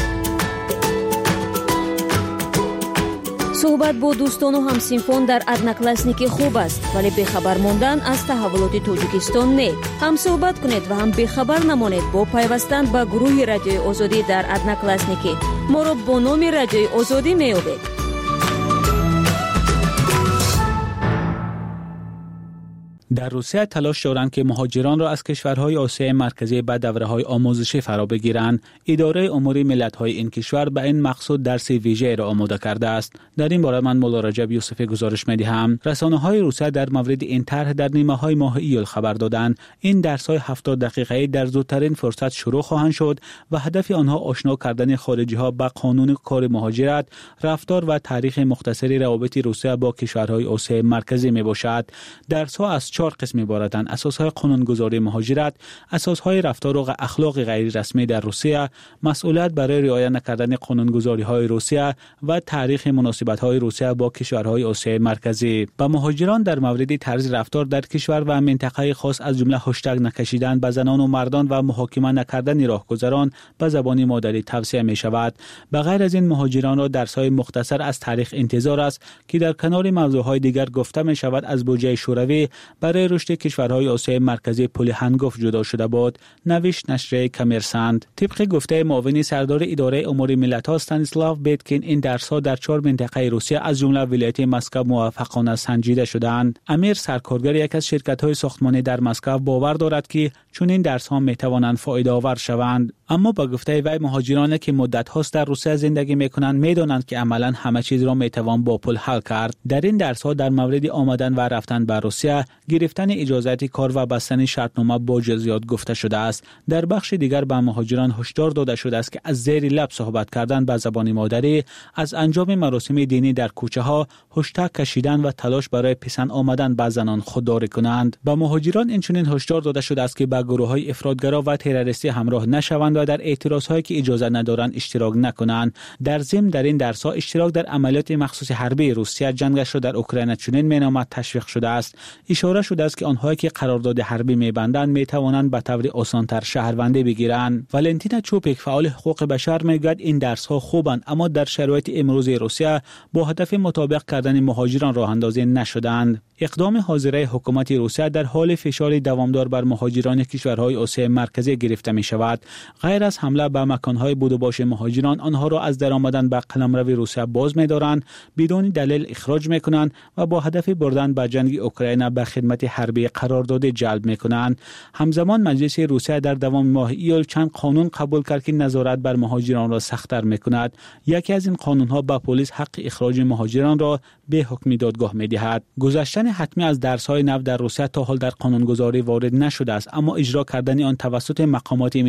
صحبت با دوستان و همسینفان در ادناکلاسنیکی خوب است، ولی بخبر ماندن از تحولات تاجیکستان نه. هم صحبت کنید و هم بخبر نمانید با پیوستن به گروه رادیوی آزادی در ادناکلاسنیکی. ما را با نام رادیوی آزادی می‌یابید. در روسیه تلاش دارند که مهاجران را از کشورهای آسیای مرکزی به دوره‌های آموزشی فرا بگیرند. اداره امور ملت‌های این کشور به این مقصود درس ویژه را آماده کرده است. در این باره من مولا رجب یوسفی گزارش می‌دهم. رسانه‌های روسیه در مورد این طرح در نیمه‌های ماه ایول خبر دادند. این درس‌های 70 دقیقه‌ای در زودترین فرصت شروع خواهند شد و هدف آنها آشنا کردن خارجی‌ها با قانون کار مهاجرت، رفتار و تاریخ مختصری روابط روسیه با کشورهای آسیای مرکزی میباشد. درس‌ها از 4 قسم عبارتند: اساسهای قانونگذاری مهاجرت، اساسهای رفتار و اخلاق غیر رسمی در روسیه، مسئولیت برای رعایت نکردن قانونگذاری‌های روسیه و تاریخ مناسبت‌های روسیه با کشورهای آسیای مرکزی. با مهاجران در مورد طرز رفتار در کشور و منطقه خاص از جمله هشتگ نکشیدن به زنان و مردان و محاکمه نکردن راهگذران به زبان مادری توصیه می‌شود. به غیر از این مهاجران را درس‌های مختصر از تاریخ انتظار است که در کنار موضوع‌های دیگر گفته می‌شود از بودجه شوروی برای رشد کشورهای آسیای مرکزی پل هنگفت جدا شده بود، نوشت نشریه کامرسانت. طبق گفته معاون سردار اداره امور ملت‌ها استانیسلاو بیتکین، این درس‌ها در 4 منطقه روسیه از جمله ولایت مسکو موفقانه سنجیده شدند. امیر سرکارگر یک از شرکت‌های ساختمانی در مسکو باور دارد که چون این درس‌ها می‌توانند فایده‌آور شوند، اما با گفته وی مهاجرانی که مدت هاست در روسیه زندگی می‌کنند می‌دانند که عملاً همه چیز را می‌توان با پول حل کرد. در این درس‌ها در مورد آمدن و رفتن به روسیه، گرفتن اجازه کار و بستن شرطنامه با جزئیات گفته شده است. در بخش دیگر به مهاجران هشدار داده شده است که از زیر لب صحبت کردن به زبان مادری، از انجام مراسم دینی در کوچه‌ها، هشتگ کشیدن و تلاش برای پسند آمدن به زنان خودداری کنند. به مهاجران اینچنین هشدار داده شده است که به گروه‌های افراطگرا و تروریستی همراه نشوند و در اعتراض‌هایی که اجازه ندارند اشتراک نکنند. در ضمن در این درس‌ها اشتراک در عملیات مخصوص حربی روسیه جنگش را در اوکراین چنین می‌نامد تشویق شده است. اشاره شده است که آنهایی که قرارداد حربی می‌بندند می‌توانند به طور آسان‌تر شهروندی بگیرند. ولنتینا چوپیک، فعال حقوق بشر، می‌گوید این درس‌ها خوبند، اما در شرایط امروزی روسیه با هدف مطابق کردن مهاجران راه اندازی نشدند. اقدام حاضره حکومت روسیه در حال فشار دوامدار بر مهاجران کشورهای آسیای مرکزی گرفته می شود. غیر از حمله به مکانهای بود و باش مهاجران، آنها را از درآمدن به قلمرو روسیه باز می دارند، بدون دلیل اخراج می کنند و با هدف بردن به جنگ اوکراین به خدمت حربی قرار داده جلب می کنند. همزمان مجلس روسیه در دوام ماه ایول چند قانون قبول کرد که نظارت بر مهاجران را سخت‌تر می کند. یکی از این قانون‌ها به پلیس حق اخراج مهاجران را به حکم دادگاه می دهد. گذشتن حتمی از درس‌های نو در روسیه تا حال در قانونگذاری وارد نشده است، اما اجرا کردن آن توسط مقامات